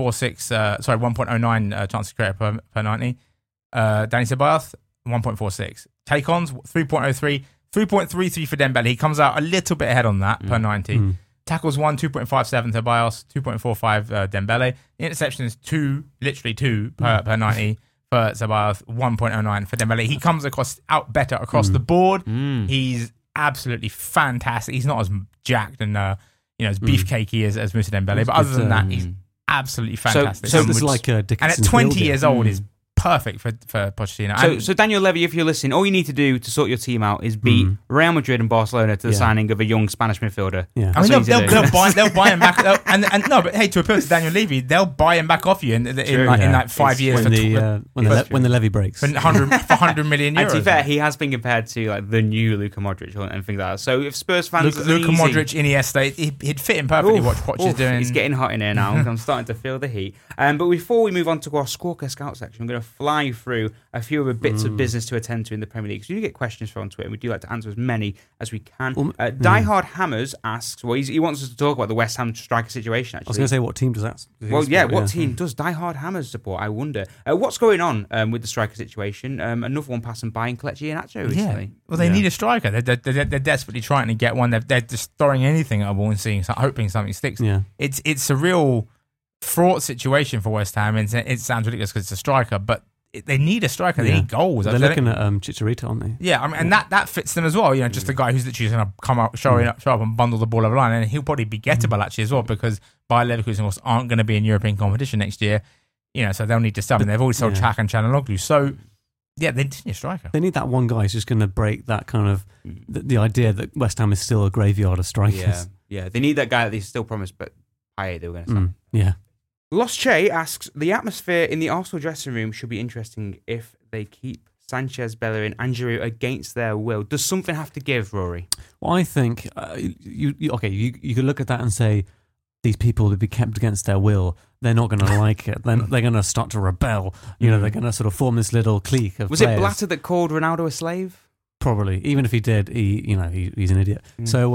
1.09 chances created per 90. Dani Ceballos 1.46. Take-ons 3.03. 3.33 for Dembele. He comes out a little bit ahead on that per 90. Tackles 2.57 Ceballos, 2.45 Dembele. Interceptions 2 per 90 for Ceballos, 1.09 for Dembele. He comes out better across the board. He's absolutely fantastic. He's not as jacked and as beefcakey as Moussa Dembele, but other than that, he's absolutely fantastic. So it's like and at 20 years old is perfect for Pochettino. So Daniel Levy, if you're listening, all you need to do to sort your team out is beat Real Madrid and Barcelona to the signing of a young Spanish midfielder. Yeah. I mean, they'll buy him back. No, but hey, to appeal to Daniel Levy, they'll buy him back off you in like 5 years when the levy breaks for 100 million euros. And to be fair, he has been compared to like the new Luka Modric and things like that. So if Spurs fans, Luka Modric, Iniesta, he'd fit him perfectly. What Poch is doing. It's getting hot in here now. I'm starting to feel the heat. But before we move on to our Squawker Scout section, I'm going to fly through a few other bits of business to attend to in the Premier League. So you get questions from on Twitter, and we do like to answer as many as we can. Die Hard Hammers asks, well, he wants us to talk about the West Ham striker situation, actually. I was going to say, what team does that support? What team does Die Hard Hammers support? I wonder. What's going on with the striker situation? Another one passing by in Kelechi Iheanacho recently. Yeah. Well, they need a striker. They're desperately trying to get one. They're just throwing anything at a ball and seeing, hoping something sticks. Yeah. It's a real fraught situation for West Ham, and it sounds ridiculous because it's a striker, but they need a striker. They need goals. They're looking at Chicharito, aren't they? Yeah, I mean, and that fits them as well. You know, just a guy who's literally going to come out, show up and bundle the ball over the line, and he'll probably be gettable actually as well, because Bayer Leverkusen, of course, aren't going to be in European competition next year. You know, so they'll need to sub, and they've already sold Chak and Çalhanoğlu. So yeah, they need a striker. They need that one guy who's just going to break that kind of the idea that West Ham is still a graveyard of strikers. Yeah. They need that guy that they still promised, but they were going to sign. Yeah. Lost Che asks, the atmosphere in the Arsenal dressing room should be interesting if they keep Sanchez, Bellerin and Giroud against their will. Does something have to give, Rory? Well, I think you could look at that and say these people to be kept against their will, they're not going to like it. They're going to start to rebel. You know, they're going to sort of form this little clique of Was players. it Blatter that called Ronaldo a slave? Probably. Even if he did, he's an idiot. So,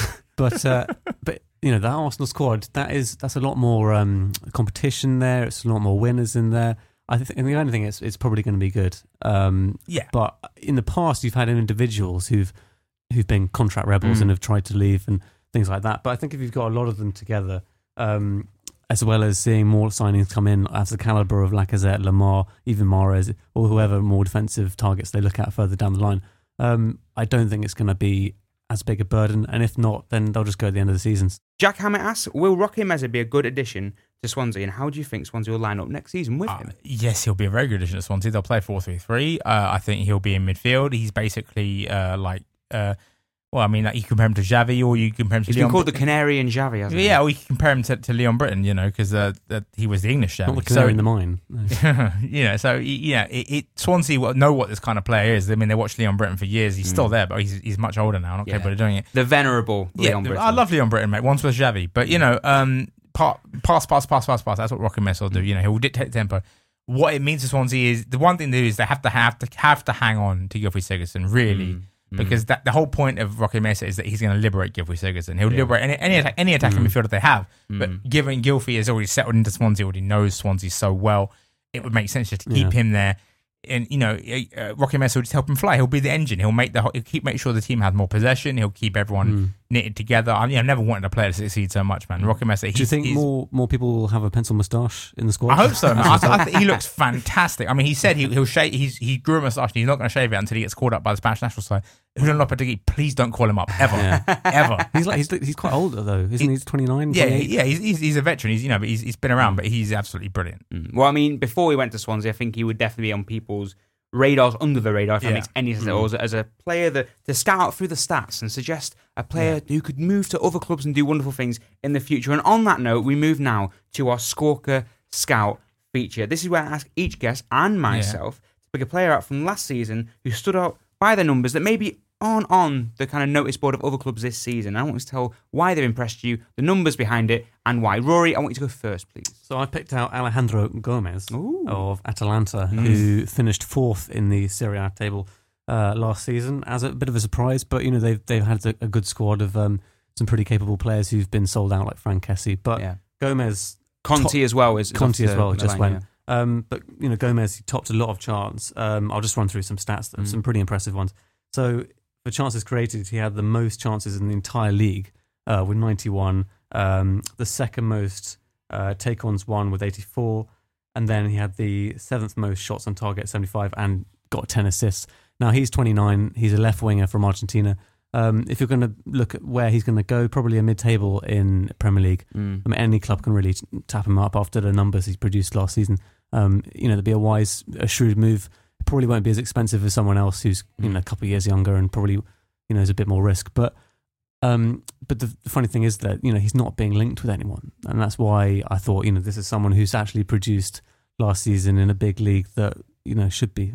but you know, that Arsenal squad, that's a lot more competition there. It's a lot more winners in there. And the only thing is, it's probably going to be good. But in the past, you've had individuals who've been contract rebels and have tried to leave and things like that. But I think if you've got a lot of them together, as well as seeing more signings come in as the caliber of Lacazette, Lamar, even Mahrez, or whoever more defensive targets they look at further down the line, I don't think it's going to be as big a burden, and if not, then they'll just go at the end of the season. Jack Hammett asks, will Rocky Meza be a good addition to Swansea, and how do you think Swansea will line up next season with him? Yes, he'll be a very good addition to Swansea. They'll play 4-3-3. I think he'll be in midfield. He's basically you compare him to Xavi, or you compare him to He's been called the Canary in Xavi, hasn't he? Yeah, or you can compare him to Leon Britton, you know, because he was the English Xavi. Not the Canary in the mine. No. You know, so Swansea know what this kind of player is. I mean, they watched Leon Britton for years. He's still there, but he's much older now, not capable of doing it. The venerable Leon Britton. I love Leon Britton, mate. Once was Xavi, but you know, pass. That's what Rocky Mesa will do. You know, he will dictate tempo. What it means to Swansea is the one thing to do is they have to hang on to Gylfi Sigurdsson, really. Because the whole point of Rocky Mesa is that he's going to liberate Gylfi Sigurdsson. He'll liberate any attacking midfielder they have. But given Gylfi has already settled into Swansea, already knows Swansea so well, it would make sense just to keep him there. And you know, Rocky Mesa will just help him fly. He'll be the engine. He'll make sure the team has more possession. He'll keep everyone knitted together. I've never wanted a player to succeed so much, man. Rocky Mesa. Do you think more people will have a pencil moustache in the squad? I hope so, man. I think he looks fantastic. I mean, he said he'll shave. He grew a moustache and he's not going to shave it until he gets called up by the Spanish national side. Julian Lopetegui, please don't call him up ever, ever. He's quite older though, isn't he? He's 29. Yeah, he's a veteran. But he's been around, but he's absolutely brilliant. Well, I mean, before he went to Swansea, I think he would definitely be on people's radars, under the radar, if that makes any sense, or as a player that to scout out through the stats and suggest a player who could move to other clubs and do wonderful things in the future. And on that note, we move now to our Squawker Scout feature. This is where I ask each guest and myself to pick a player out from last season who stood out by their numbers that maybe aren't on the kind of notice board of other clubs this season. I want you to tell why they've impressed you, the numbers behind it, and why. Rory, I want you to go first, please. So I picked out Alejandro Gomez of Atalanta, who finished fourth in the Serie A table last season as a bit of a surprise. But you know they've had a good squad of some pretty capable players who've been sold out, like Frank Kessie. But Gomez, Conte as well just went. But you know Gomez, he topped a lot of charts. I'll just run through some stats, some pretty impressive ones. So for chances created, he had the most chances in the entire league with 91. The second most take-ons won with 84. And then he had the seventh most shots on target, 75, and got 10 assists. Now he's 29. He's a left winger from Argentina. If you're going to look at where he's going to go, probably a mid-table in Premier League. I mean, any club can really tap him up after the numbers he's produced last season. There'd be a shrewd move. It probably won't be as expensive as someone else who's a couple of years younger and probably is a bit more risk. But the funny thing is that he's not being linked with anyone, and that's why I thought this is someone who's actually produced last season in a big league that should be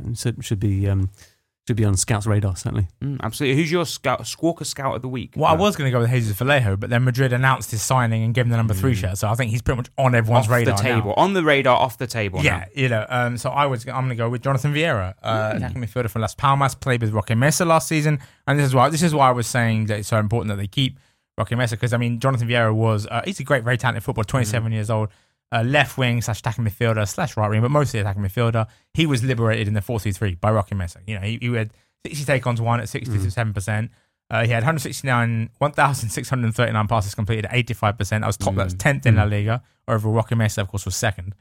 on scouts' radar, certainly. Absolutely. Who's your Squawker Scout of the week? Well, I was going to go with Jesus Vallejo, but then Madrid announced his signing and gave him the number 3 shirt, so I think he's pretty much on everyone's radar now. On the radar, off the table. Yeah, now. So I'm going to go with Jonathan Vieira, attacking midfielder from Las Palmas, played with Roque Mesa last season, and this is why I was saying that it's so important that they keep Roque Mesa, because Jonathan Vieira was he's a great, very talented footballer, 27 years old. Left wing / attacking midfielder / right wing, but mostly attacking midfielder. He was liberated in the 4-3-3 by Roque Mesa. He had 60 take-ons, won at 67%. He had 1,639 passes completed at 85%. That was 10th in La Liga. Over Roque Mesa, of course, was second.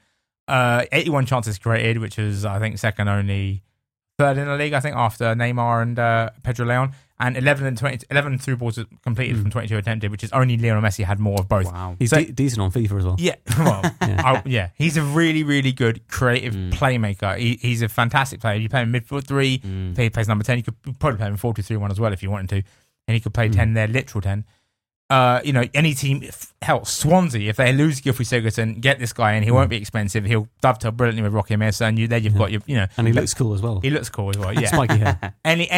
81 chances created, which was, I think, second only, third in the league, I think, after Neymar and Pedro Leon. And 11 through balls completed from 22 attempted, which is only Lionel Messi had more of both. Wow. He's decent on FIFA as well. Yeah, well, he's a really, really good creative playmaker. He's a fantastic player. You play him midfield 3, he plays number 10. You could probably play him 4-2-3-1 as well if you wanted to. And he could play 10 there, literal 10. Any team, hell, Swansea, if they lose Gylfi Sigurdsson, get this guy in. He won't be expensive. He'll dovetail brilliantly with Roque Mesa, and you've got your, and he looks cool as well. He looks cool as well. Yeah, spiky hair.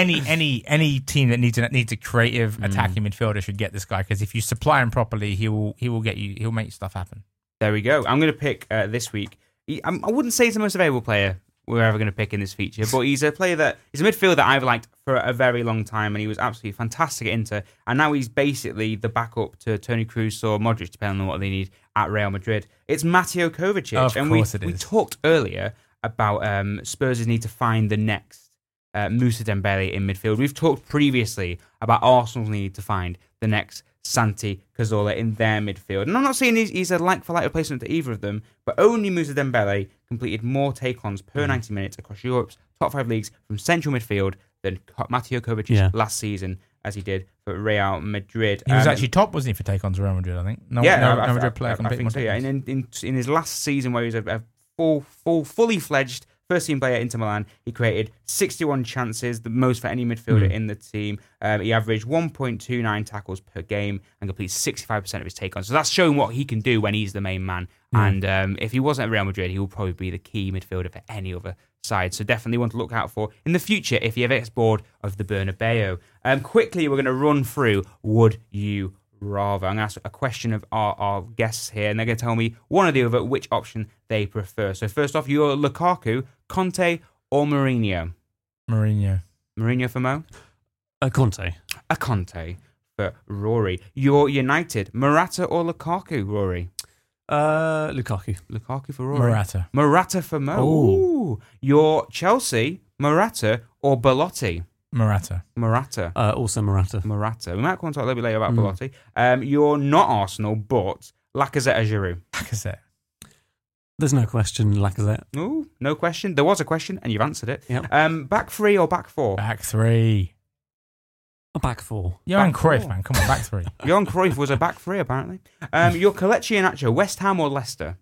Any team that needs a creative attacking midfielder should get this guy, because if you supply him properly, he'll make stuff happen. There we go. I'm going to pick this week. I wouldn't say he's the most available player we're ever going to pick in this feature, but he's a midfielder that I've liked for a very long time, and he was absolutely fantastic at Inter, and now he's basically the backup to Toni Kroos or Modric, depending on what they need at Real Madrid. It's Mateo Kovacic. Of course it is. We talked earlier about Spurs' need to find the next Moussa Dembele in midfield. We've talked previously about Arsenal's need to find the next Santi Cazorla in their midfield. And I'm not saying he's a like-for-like replacement to either of them, but only Moussa Dembele completed more take-ons per 90 minutes across Europe's top 5 leagues from central midfield than Mateo Kovacic last season, as he did for Real Madrid. He was actually top, wasn't he, for take-ons Real Madrid, I think? No Madrid player completed more take-ons. Yeah. And in his last season, where he was a fully fledged first-team player at Inter Milan, he created 61 chances, the most for any midfielder in the team. He averaged 1.29 tackles per game and completes 65% of his take-ons. So that's showing what he can do when he's the main man. And if he wasn't at Real Madrid, he will probably be the key midfielder for any other side. So definitely one to look out for in the future if he ever gets bored of the Bernabeu. Quickly, we're going to run through Would You Rather. I'm going to ask a question of our guests here, and they're going to tell me one or the other which option they prefer. So first off, you're Lukaku, Conte, or Mourinho? Mourinho. Mourinho for Mo? A Conte. A Conte for Rory. You're United, Morata or Lukaku, Rory? Lukaku. Lukaku for Rory. Morata. Morata for Mo. Ooh. You're Chelsea, Morata or Belotti? Morata. Also Morata. We might come on to talk a little bit later about Belotti. You're not Arsenal, but Lacazette or Giroud? Lacazette. There's no question, Lacazette. Ooh, no question. There was a question, and you've answered it. Yep. Back 3 or back 4? Back 3. A back 4. Johan Cruyff, man. Come on, back 3. Johan Cruyff was a back 3, apparently. You're Kelechi Iheanacho, West Ham or Leicester?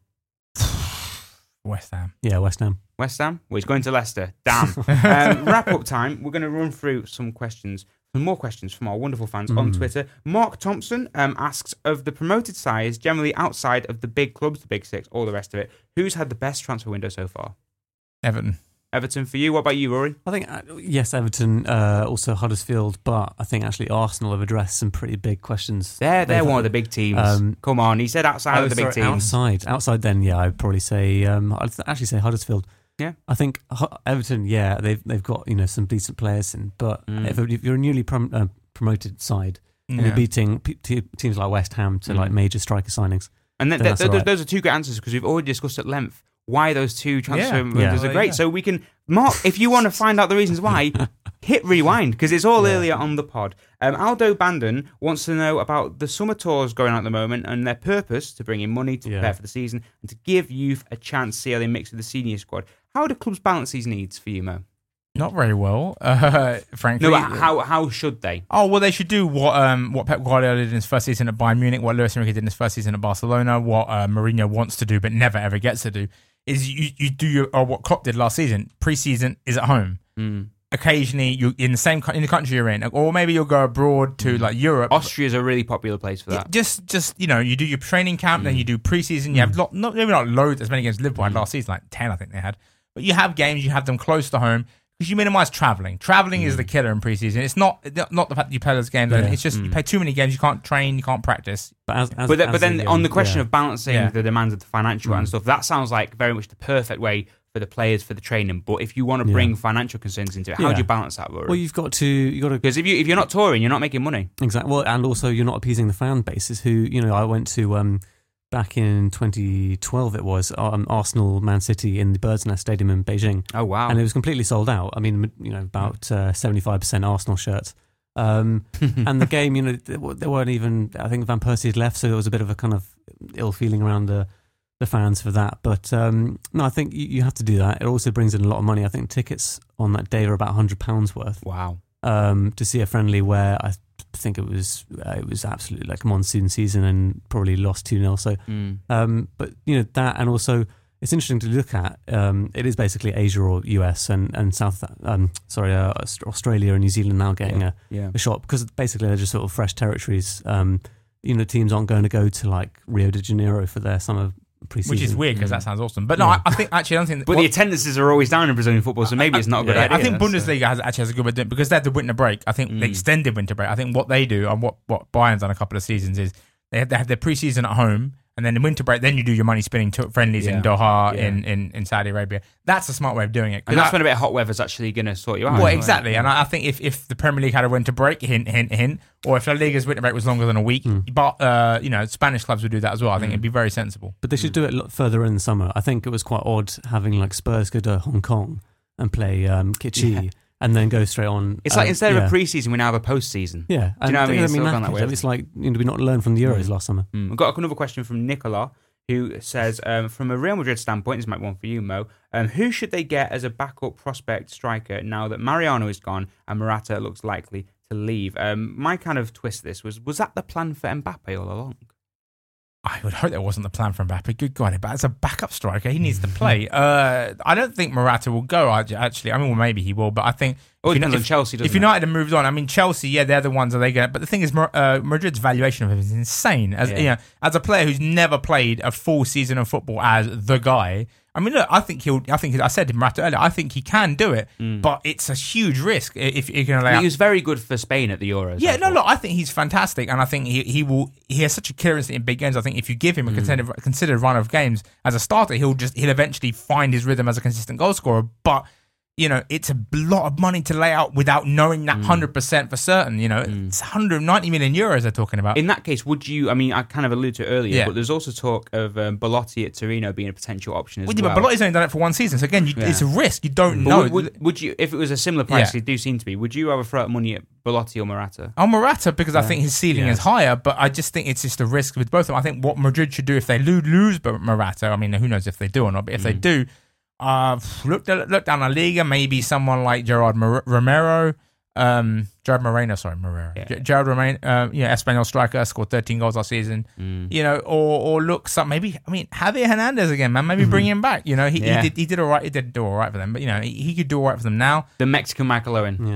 West Ham. Yeah, West Ham. West Ham? Well, he's going to Leicester. Damn. Wrap-up time. We're going to run through some more questions from our wonderful fans on Twitter. Mark Thompson asks, of the promoted sides, generally outside of the big clubs, the big 6, all the rest of it, who's had the best transfer window so far? Everton for you. What about you, Rory? I think, yes, Everton, also Huddersfield, but I think actually Arsenal have addressed some pretty big questions. They're one of the big teams. Come on, he said outside of the big teams. Outside then, yeah, I'd probably say, I'd actually say Huddersfield. Yeah. I think Everton, yeah, they've got, some decent players in, but if you're a newly promoted side and you're beating teams like West Ham to like major striker signings. And those are two good answers, because we've already discussed at length why those two transfer windows are great. Yeah. So we can, Mark, if you want to find out the reasons why, hit rewind, because it's all earlier on the pod. Aldo Bandon wants to know about the summer tours going on at the moment and their purpose to bring in money to prepare for the season and to give youth a chance to see how they mix with the senior squad. How do clubs balance these needs for you, Mo? Not very well, frankly. No, how should they? Oh, well, they should do what Pep Guardiola did in his first season at Bayern Munich, what Luis Enrique did in his first season at Barcelona, what Mourinho wants to do but never ever gets to do, is you do what Klopp did last season. Pre-season is at home. Occasionally, you in the country you're in, or maybe you'll go abroad to like Europe. Austria's a really popular place for that. Just you do your training camp, then you do pre-season. You have maybe not loads as many games Liverpool had last season, like 10 I think they had. But you have games, you have them close to home because you minimise travelling. Travelling is the killer in pre-season. It's not the fact that you play those games. It's just you play too many games. You can't train. You can't practice. But then on the question of balancing the demands of the financial and stuff, that sounds like very much the perfect way for the players, for the training. But if you want to bring financial concerns into it, how do you balance that, Rory? Well, you got to because if you're not touring, you're not making money. Exactly. Well, and also you're not appeasing the fan bases who, I went to back in 2012 it was Arsenal Man City in the Bird's Nest Stadium in Beijing. Oh wow. And it was completely sold out. I mean, about 75% Arsenal shirts. And the game, there weren't even, I think Van Persie had left, so there was a bit of a kind of ill feeling around the fans for that. But no, I think you have to do that. It also brings in a lot of money. I think tickets on that day are about £100 worth. Wow. To see a friendly where I think it was absolutely like a monsoon season and probably lost 2-0. So, but that, and also it's interesting to look at. It is basically Asia or US and Australia and New Zealand now getting a shot because basically they're just sort of fresh territories. Teams aren't going to go to like Rio de Janeiro for their summer pre-season. Which is weird because that sounds awesome. But no, I don't think. But the attendances are always down in Brazilian football, so maybe it's not a good idea. I think Bundesliga has a good way of doing it because they have the winter break. I think the extended winter break. I think what they do and what Bayern's done a couple of seasons is they have their pre-season at home. And then the winter break, then you do your money spinning friendlies in Doha, in Saudi Arabia. That's a smart way of doing it. And that's when a bit of hot weather's actually going to sort you out. Well, exactly. And I think if the Premier League had a winter break, hint, or if La Liga's winter break was longer than a week, but Spanish clubs would do that as well. I think it'd be very sensible. But they should do it a lot further in the summer. I think it was quite odd having like Spurs go to Hong Kong and play Kitchee. And then go straight on. It's like instead of a pre-season, we now have a post-season. Yeah. Do you know what I mean? It's like we not learned from the Euros last summer. We've got another question from Nicola, who says, from a Real Madrid standpoint, this might be one for you, Mo, who should they get as a backup prospect striker now that Mariano is gone and Morata looks likely to leave? My kind of twist to this was that the plan for Mbappe all along? I would hope that wasn't the plan for Mbappe. Good God, but as a backup striker, he needs to play. I don't think Morata will go, actually. I mean, well, maybe he will, but I think... It depends on Chelsea, doesn't it? If United have moved on, I mean, Chelsea, they're the ones that they get. But the thing is, Madrid's valuation of him is insane. As a player who's never played a full season of football as the guy... I mean, look, I said to Morata earlier, I think he can do it, but it's a huge risk if you can allow. He was very good for Spain at the Euros. Yeah, look, I think he's fantastic, and I think he has such a killer instinct in big games. I think if you give him a considered run of games as a starter, he'll eventually find his rhythm as a consistent goal scorer. But it's a lot of money to lay out without knowing that 100% for certain. It's 190 million euros they're talking about. In that case, would you? I mean, I kind of alluded to it earlier, but there's also talk of Belotti at Torino being a potential option as well. But Belotti's only done it for one season, so again, it's a risk. You don't know. Would you, if it was a similar price, they do seem to be, would you rather throw out money at Belotti or Morata? Oh, Morata, because I think his ceiling is higher, but I just think it's just a risk with both of them. I think what Madrid should do if they lose Morata, I mean, who knows if they do or not, but if they do, look down La Liga, maybe someone like Gerard Moreno. Gerard Moreno, Espanyol striker, scored 13 goals last season. Or look maybe Javier Hernandez again, man. Maybe bring him back. He did all right. He did do all right for them, but he could do all right for them now. The Mexican Michael Owen.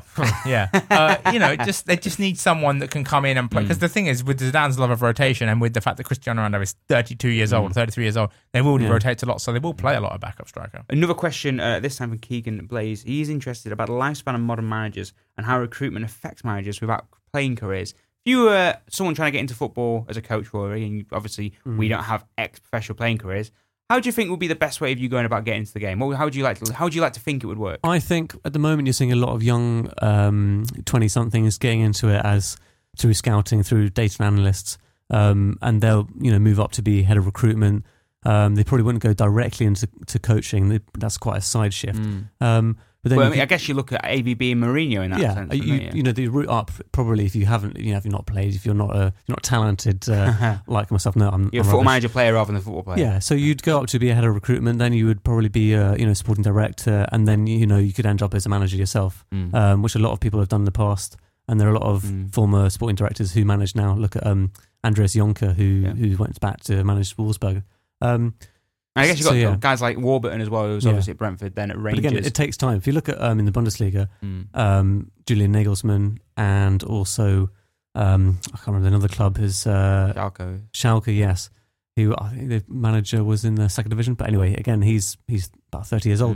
They just need someone that can come in and play. Because the thing is, with Zidane's love of rotation and with the fact that Cristiano Ronaldo is 32 years old, 33 years old, they will rotate a lot, so they will play a lot of backup striker. Another question, this time from Keegan Blaze. He's interested about the lifespan of modern managers and how recruitment affects managers without playing careers. If you were someone trying to get into football as a coach, Rory, and obviously we don't have ex-professional playing careers, how do you think would be the best way of you going about getting into the game? How would you like to think it would work? I think at the moment you're seeing a lot of young 20-somethings getting into it as through scouting, through data analysts, and they'll move up to be head of recruitment. They probably wouldn't go directly into coaching. That's quite a side shift. But then I guess you look at AVB and Mourinho in that sense. The route up probably if you haven't, if you've not played, if you're not talented like myself. No, you're a football manager player rather than a football player. Yeah, so you'd go up to be a head of recruitment, then you would probably be sporting director, and then you could end up as a manager yourself, which a lot of people have done in the past. And there are a lot of former sporting directors who manage now. Look at Andreas Jonker, who went back to manage Wolfsburg. And I guess you've got So, guys like Warburton as well, who's obviously at Brentford, then at But Rangers. again, it takes time. If you look at in the Bundesliga, Julian Nagelsmann and also I can't remember another club is Schalke, yes. Who I think the manager was in the second division, but anyway, again, he's about 30 years old.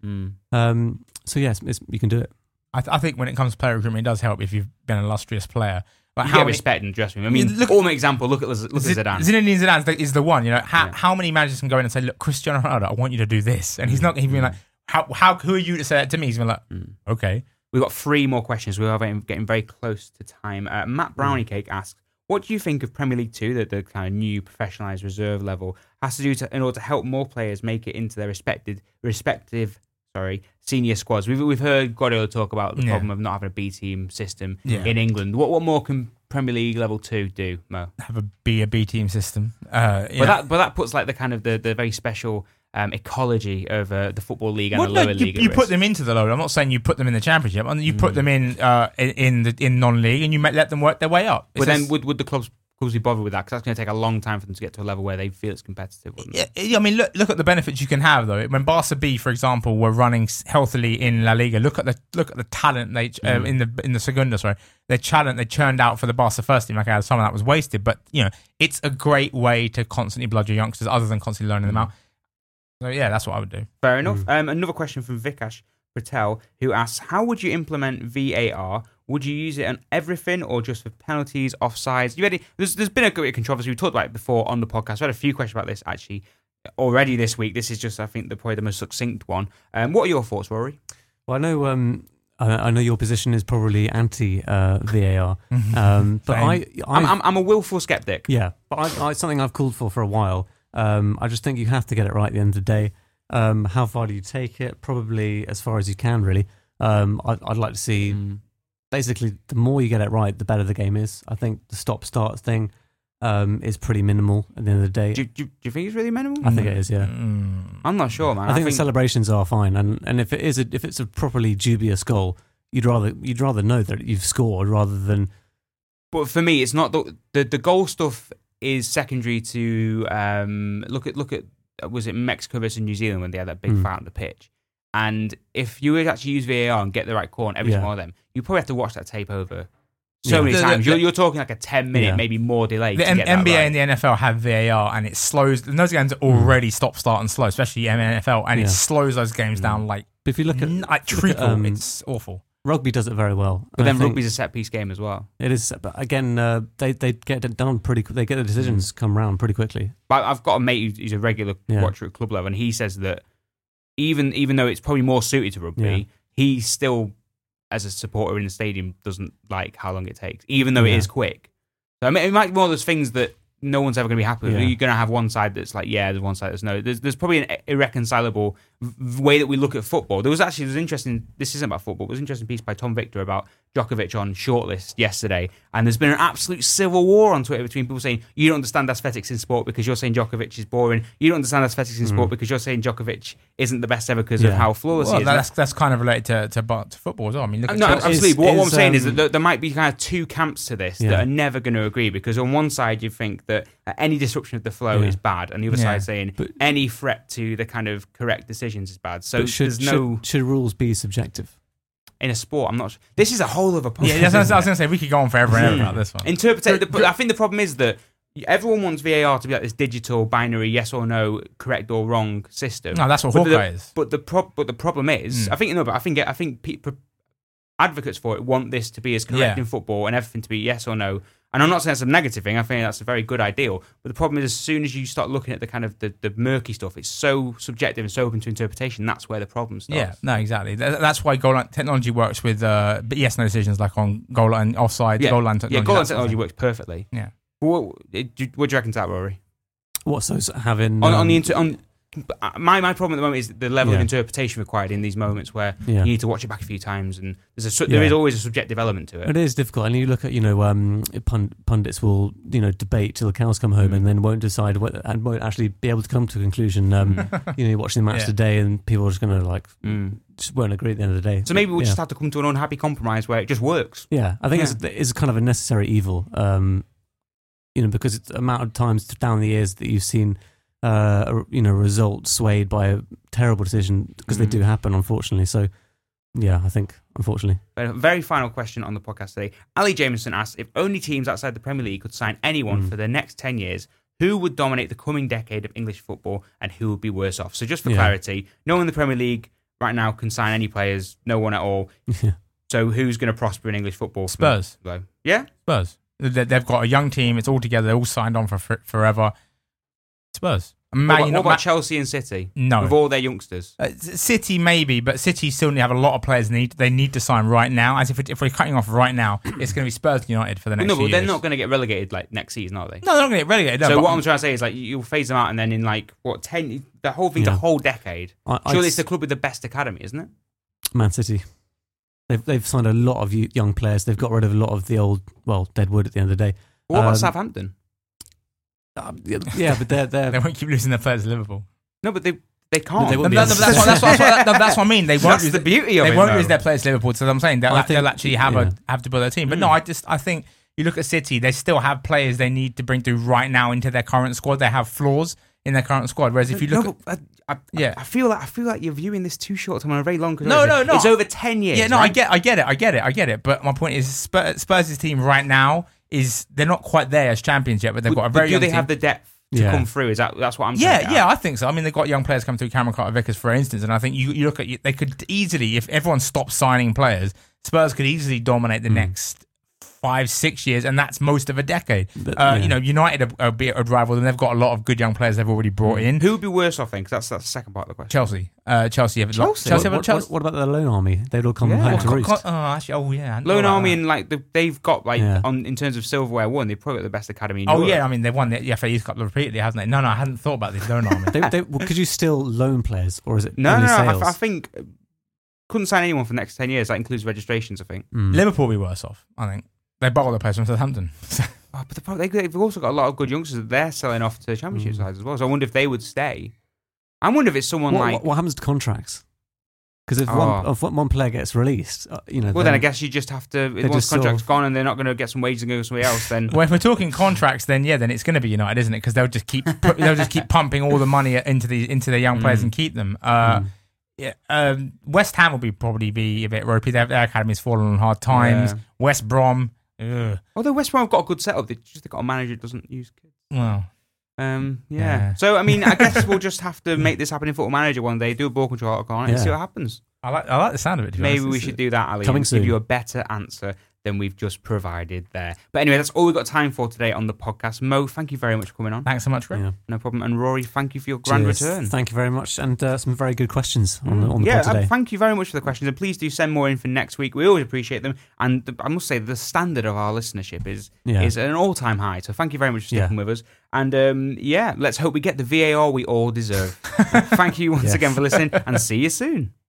So yes, you can do it. I think when it comes to player recruitment, it does help if you've been an illustrious player. Like you get respect in the dressing room. I mean, look at example. Look at Zidane. Zinedine Zidane is the one. You know, how many managers can go in and say, "Look, Cristiano Ronaldo, I want you to do this," and he's not even like, who are you to say that to me?" He's been like, "Okay." We've got 3 more questions. We are getting very close to time. Matt Brownie Cake asks, "What do you think of Premier League 2, the kind of new professionalised reserve level, has to do in order to help more players make it into their respective senior squads?" We've heard Guardiola talk about the problem of not having a B team system in England. What more can Premier League level 2 do, Mo? Have a B team system. But that puts like the kind of the very special ecology of the football league and the lower league. You put them into the lower. I'm not saying you put them in the Championship. You put them in non-league, and you let them work their way up. But then would the clubs be bothered with that? Because that's going to take a long time for them to get to a level where they feel it's competitive. I mean, look at the benefits you can have though. When Barca B, for example, were running healthily in La Liga, look at the talent they in the Segunda. Sorry, their talent they churned out for the Barca first team. Like I had some of that was wasted, but it's a great way to constantly blood your youngsters, other than constantly learning them out. So yeah, that's what I would do. Fair enough. Another question from Vikash Patel, who asks, "How would you implement VAR? Would you use it on everything or just for penalties, offsides?" There's been a bit of controversy. We talked about it before on the podcast. We had a few questions about this actually already this week. This is just, I think, probably the most succinct one. What are your thoughts, Rory? Well, I know your position is probably anti VAR, but I'm a willful skeptic. Yeah, but it's something I've called for a while. I just think you have to get it right at the end of the day. How far do you take it? Probably as far as you can, really. I'd like to see. Basically, the more you get it right, the better the game is. I think the stop-start thing is pretty minimal at the end of the day. Do you think it's really minimal? I think it is, yeah. I'm not sure, man. I think the celebrations are fine, and if it's a properly dubious goal, you'd rather know that you've scored rather than. But for me, it's not the goal stuff is secondary to look at was it Mexico versus New Zealand when they had that big fight on the pitch. And if you would actually use VAR and get the right call on every single one of them, you probably have to watch that tape over so many times. You're talking like a 10-minute, maybe more delay. The NBA and the NFL have VAR, and it slows. Those games are already stop, start, and slow, especially NFL, and it slows those games down like. But if you look at treacle, it's awful. Rugby does it very well, but then rugby's a set piece game as well. It is, but again, they get it done pretty. They get the decisions come round pretty quickly. But I've got a mate who's a regular watcher at club level, and he says that. Even though it's probably more suited to rugby, he still, as a supporter in the stadium, doesn't like how long it takes, even though it is quick. So I mean, it might be one of those things that no one's ever going to be happy with. You're going to have one side that's like, there's one side that's no. There's probably an irreconcilable way that we look at football. There was interesting, this isn't about football, it was an interesting piece by Tom Victor about Djokovic on Shortlist yesterday, and there's been an absolute civil war on Twitter between people saying, you don't understand aesthetics in sport because you're saying Djokovic is boring, you don't understand aesthetics in sport because you're saying Djokovic isn't the best ever because of how flawless he is. That's kind of related to football as well. I mean, absolutely, but what I'm saying is that there might be kind of two camps to this that are never going to agree, because on one side you think that any disruption of the flow is bad, and the other side saying any threat to the kind of correct decisions is bad. So should rules be subjective? In a sport, I'm not sure. This is a whole other podcast. Yeah, I was going to say, we could go on forever and ever about this one. I think the problem is that everyone wants VAR to be like this digital, binary, yes or no, correct or wrong system. No, that's what Hawkeye is. But the problem is, I think advocates for it want this to be as correct in football and everything to be yes or no. And I'm not saying that's a negative thing. I think that's a very good ideal. But the problem is, as soon as you start looking at the kind of the murky stuff, it's so subjective and so open to interpretation. That's where the problem starts. Yeah, no, exactly. That's why goal line technology works with yes no decisions, like on goal line offside. Goal line technology. Yeah, goal line technology works perfectly. Yeah. What do you reckon to that, Rory? What, so having my problem at the moment is the level of interpretation required in these moments where you need to watch it back a few times, and there is always a subjective element to it. It is difficult, and you look at pundits will debate till the cows come home, and then won't decide and won't actually be able to come to a conclusion. You're watching the match today, and people are just going to just won't agree at the end of the day. So maybe we'll just have to come to an unhappy compromise where it just works. Yeah, I think it's kind of a necessary evil. Because it's the amount of times down the years that you've seen result swayed by a terrible decision, because they do happen, unfortunately. So, yeah, I think, unfortunately. A very final question on the podcast today. Ali Jameson asks, if only teams outside the Premier League could sign anyone for the next 10 years, who would dominate the coming decade of English football and who would be worse off? So just for clarity, no one in the Premier League right now can sign any players, no one at all. So who's going to prosper in English football? Spurs. Yeah? Spurs. They've got a young team. It's all together. They're all signed on for forever. Spurs. What about Chelsea and City? No. With all their youngsters? City maybe, but City still have a lot of players they need to sign right now. As if we're cutting off right now, it's going to be Spurs and United for the next few years. No, but they're not going to get relegated next season, are they? No, they're not going to get relegated. No, so what I'm trying to say is you'll phase them out, and then in 10, the whole thing's a whole decade. Surely it's the club with the best academy, isn't it? Man City. They've signed a lot of young players. They've got rid of a lot of the old, dead wood at the end of the day. What about Southampton? Yeah, but they're they won't keep losing their players to Liverpool. No, but they can't. That's what I mean. They won't lose the beauty of it. They won't lose their players to Liverpool. So I'm saying they'll actually have to build their team. But no, I think you look at City. They still have players they need to bring through right now into their current squad. They have flaws in their current squad. Whereas if you look, I feel like you're viewing this too short term on a very long. No. It's over 10 years. Yeah, no, right? I get it. But my point is, Spurs' team right now they're not quite there as champions yet, but they've got a very young team. Do they have the depth to come through? That's what I'm saying. Yeah, I think so. I mean, they've got young players coming through, Cameron Carter-Vickers, for instance, and I think you look at they could easily, if everyone stops signing players, Spurs could easily dominate the next 5-6 years, and that's most of a decade. United would rival them. They've got a lot of good young players they've already brought in. Who would be worse off then? Because that's the second part of the question. Chelsea. What about the loan army? They'd all come home to roost. Loan army and they've got in terms of silverware won. They've probably got the best academy in Europe. I mean they've won the FA Youth Cup repeatedly, hasn't they? No, I hadn't thought about this loan army. Could you still loan players, or is it no? Sales? I think couldn't sign anyone for the next 10 years. That includes registrations. I think Liverpool will be worse off. I think. They bottle the players from Southampton. But they've also got a lot of good youngsters that they're selling off to championship sides as well. So I wonder if they would stay. I wonder if it's someone what happens to contracts? Because if one player gets released, then I guess you just have to. Once contract's gone and they're not going to get some wages and go somewhere else, then. Well, if we're talking contracts, then it's going to be United, isn't it? Because they'll just keep pumping all the money into their young players and keep them. West Ham will probably be a bit ropey. Their academy's fallen on hard times. Yeah. West Brom. Although West Brom have got a good setup, they've got a manager that doesn't use kids. Well, So I mean, I guess we'll just have to make this happen in Football Manager one day. Do a ball control article on it and see what happens. I like the sound of it. Maybe we should do that, Ali. Coming soon. Give you a better answer than we've just provided there. But anyway, that's all we've got time for today on the podcast. Mo, thank you very much for coming on. Thanks so much, Greg. Yeah. No problem. And Rory, thank you for your grand return. Thank you very much. And some very good questions on the pod today. Thank you very much for the questions. And please do send more in for next week. We always appreciate them. And I must say, the standard of our listenership is an all-time high. So thank you very much for sticking with us. And let's hope we get the VAR we all deserve. Thank you once again for listening, and see you soon.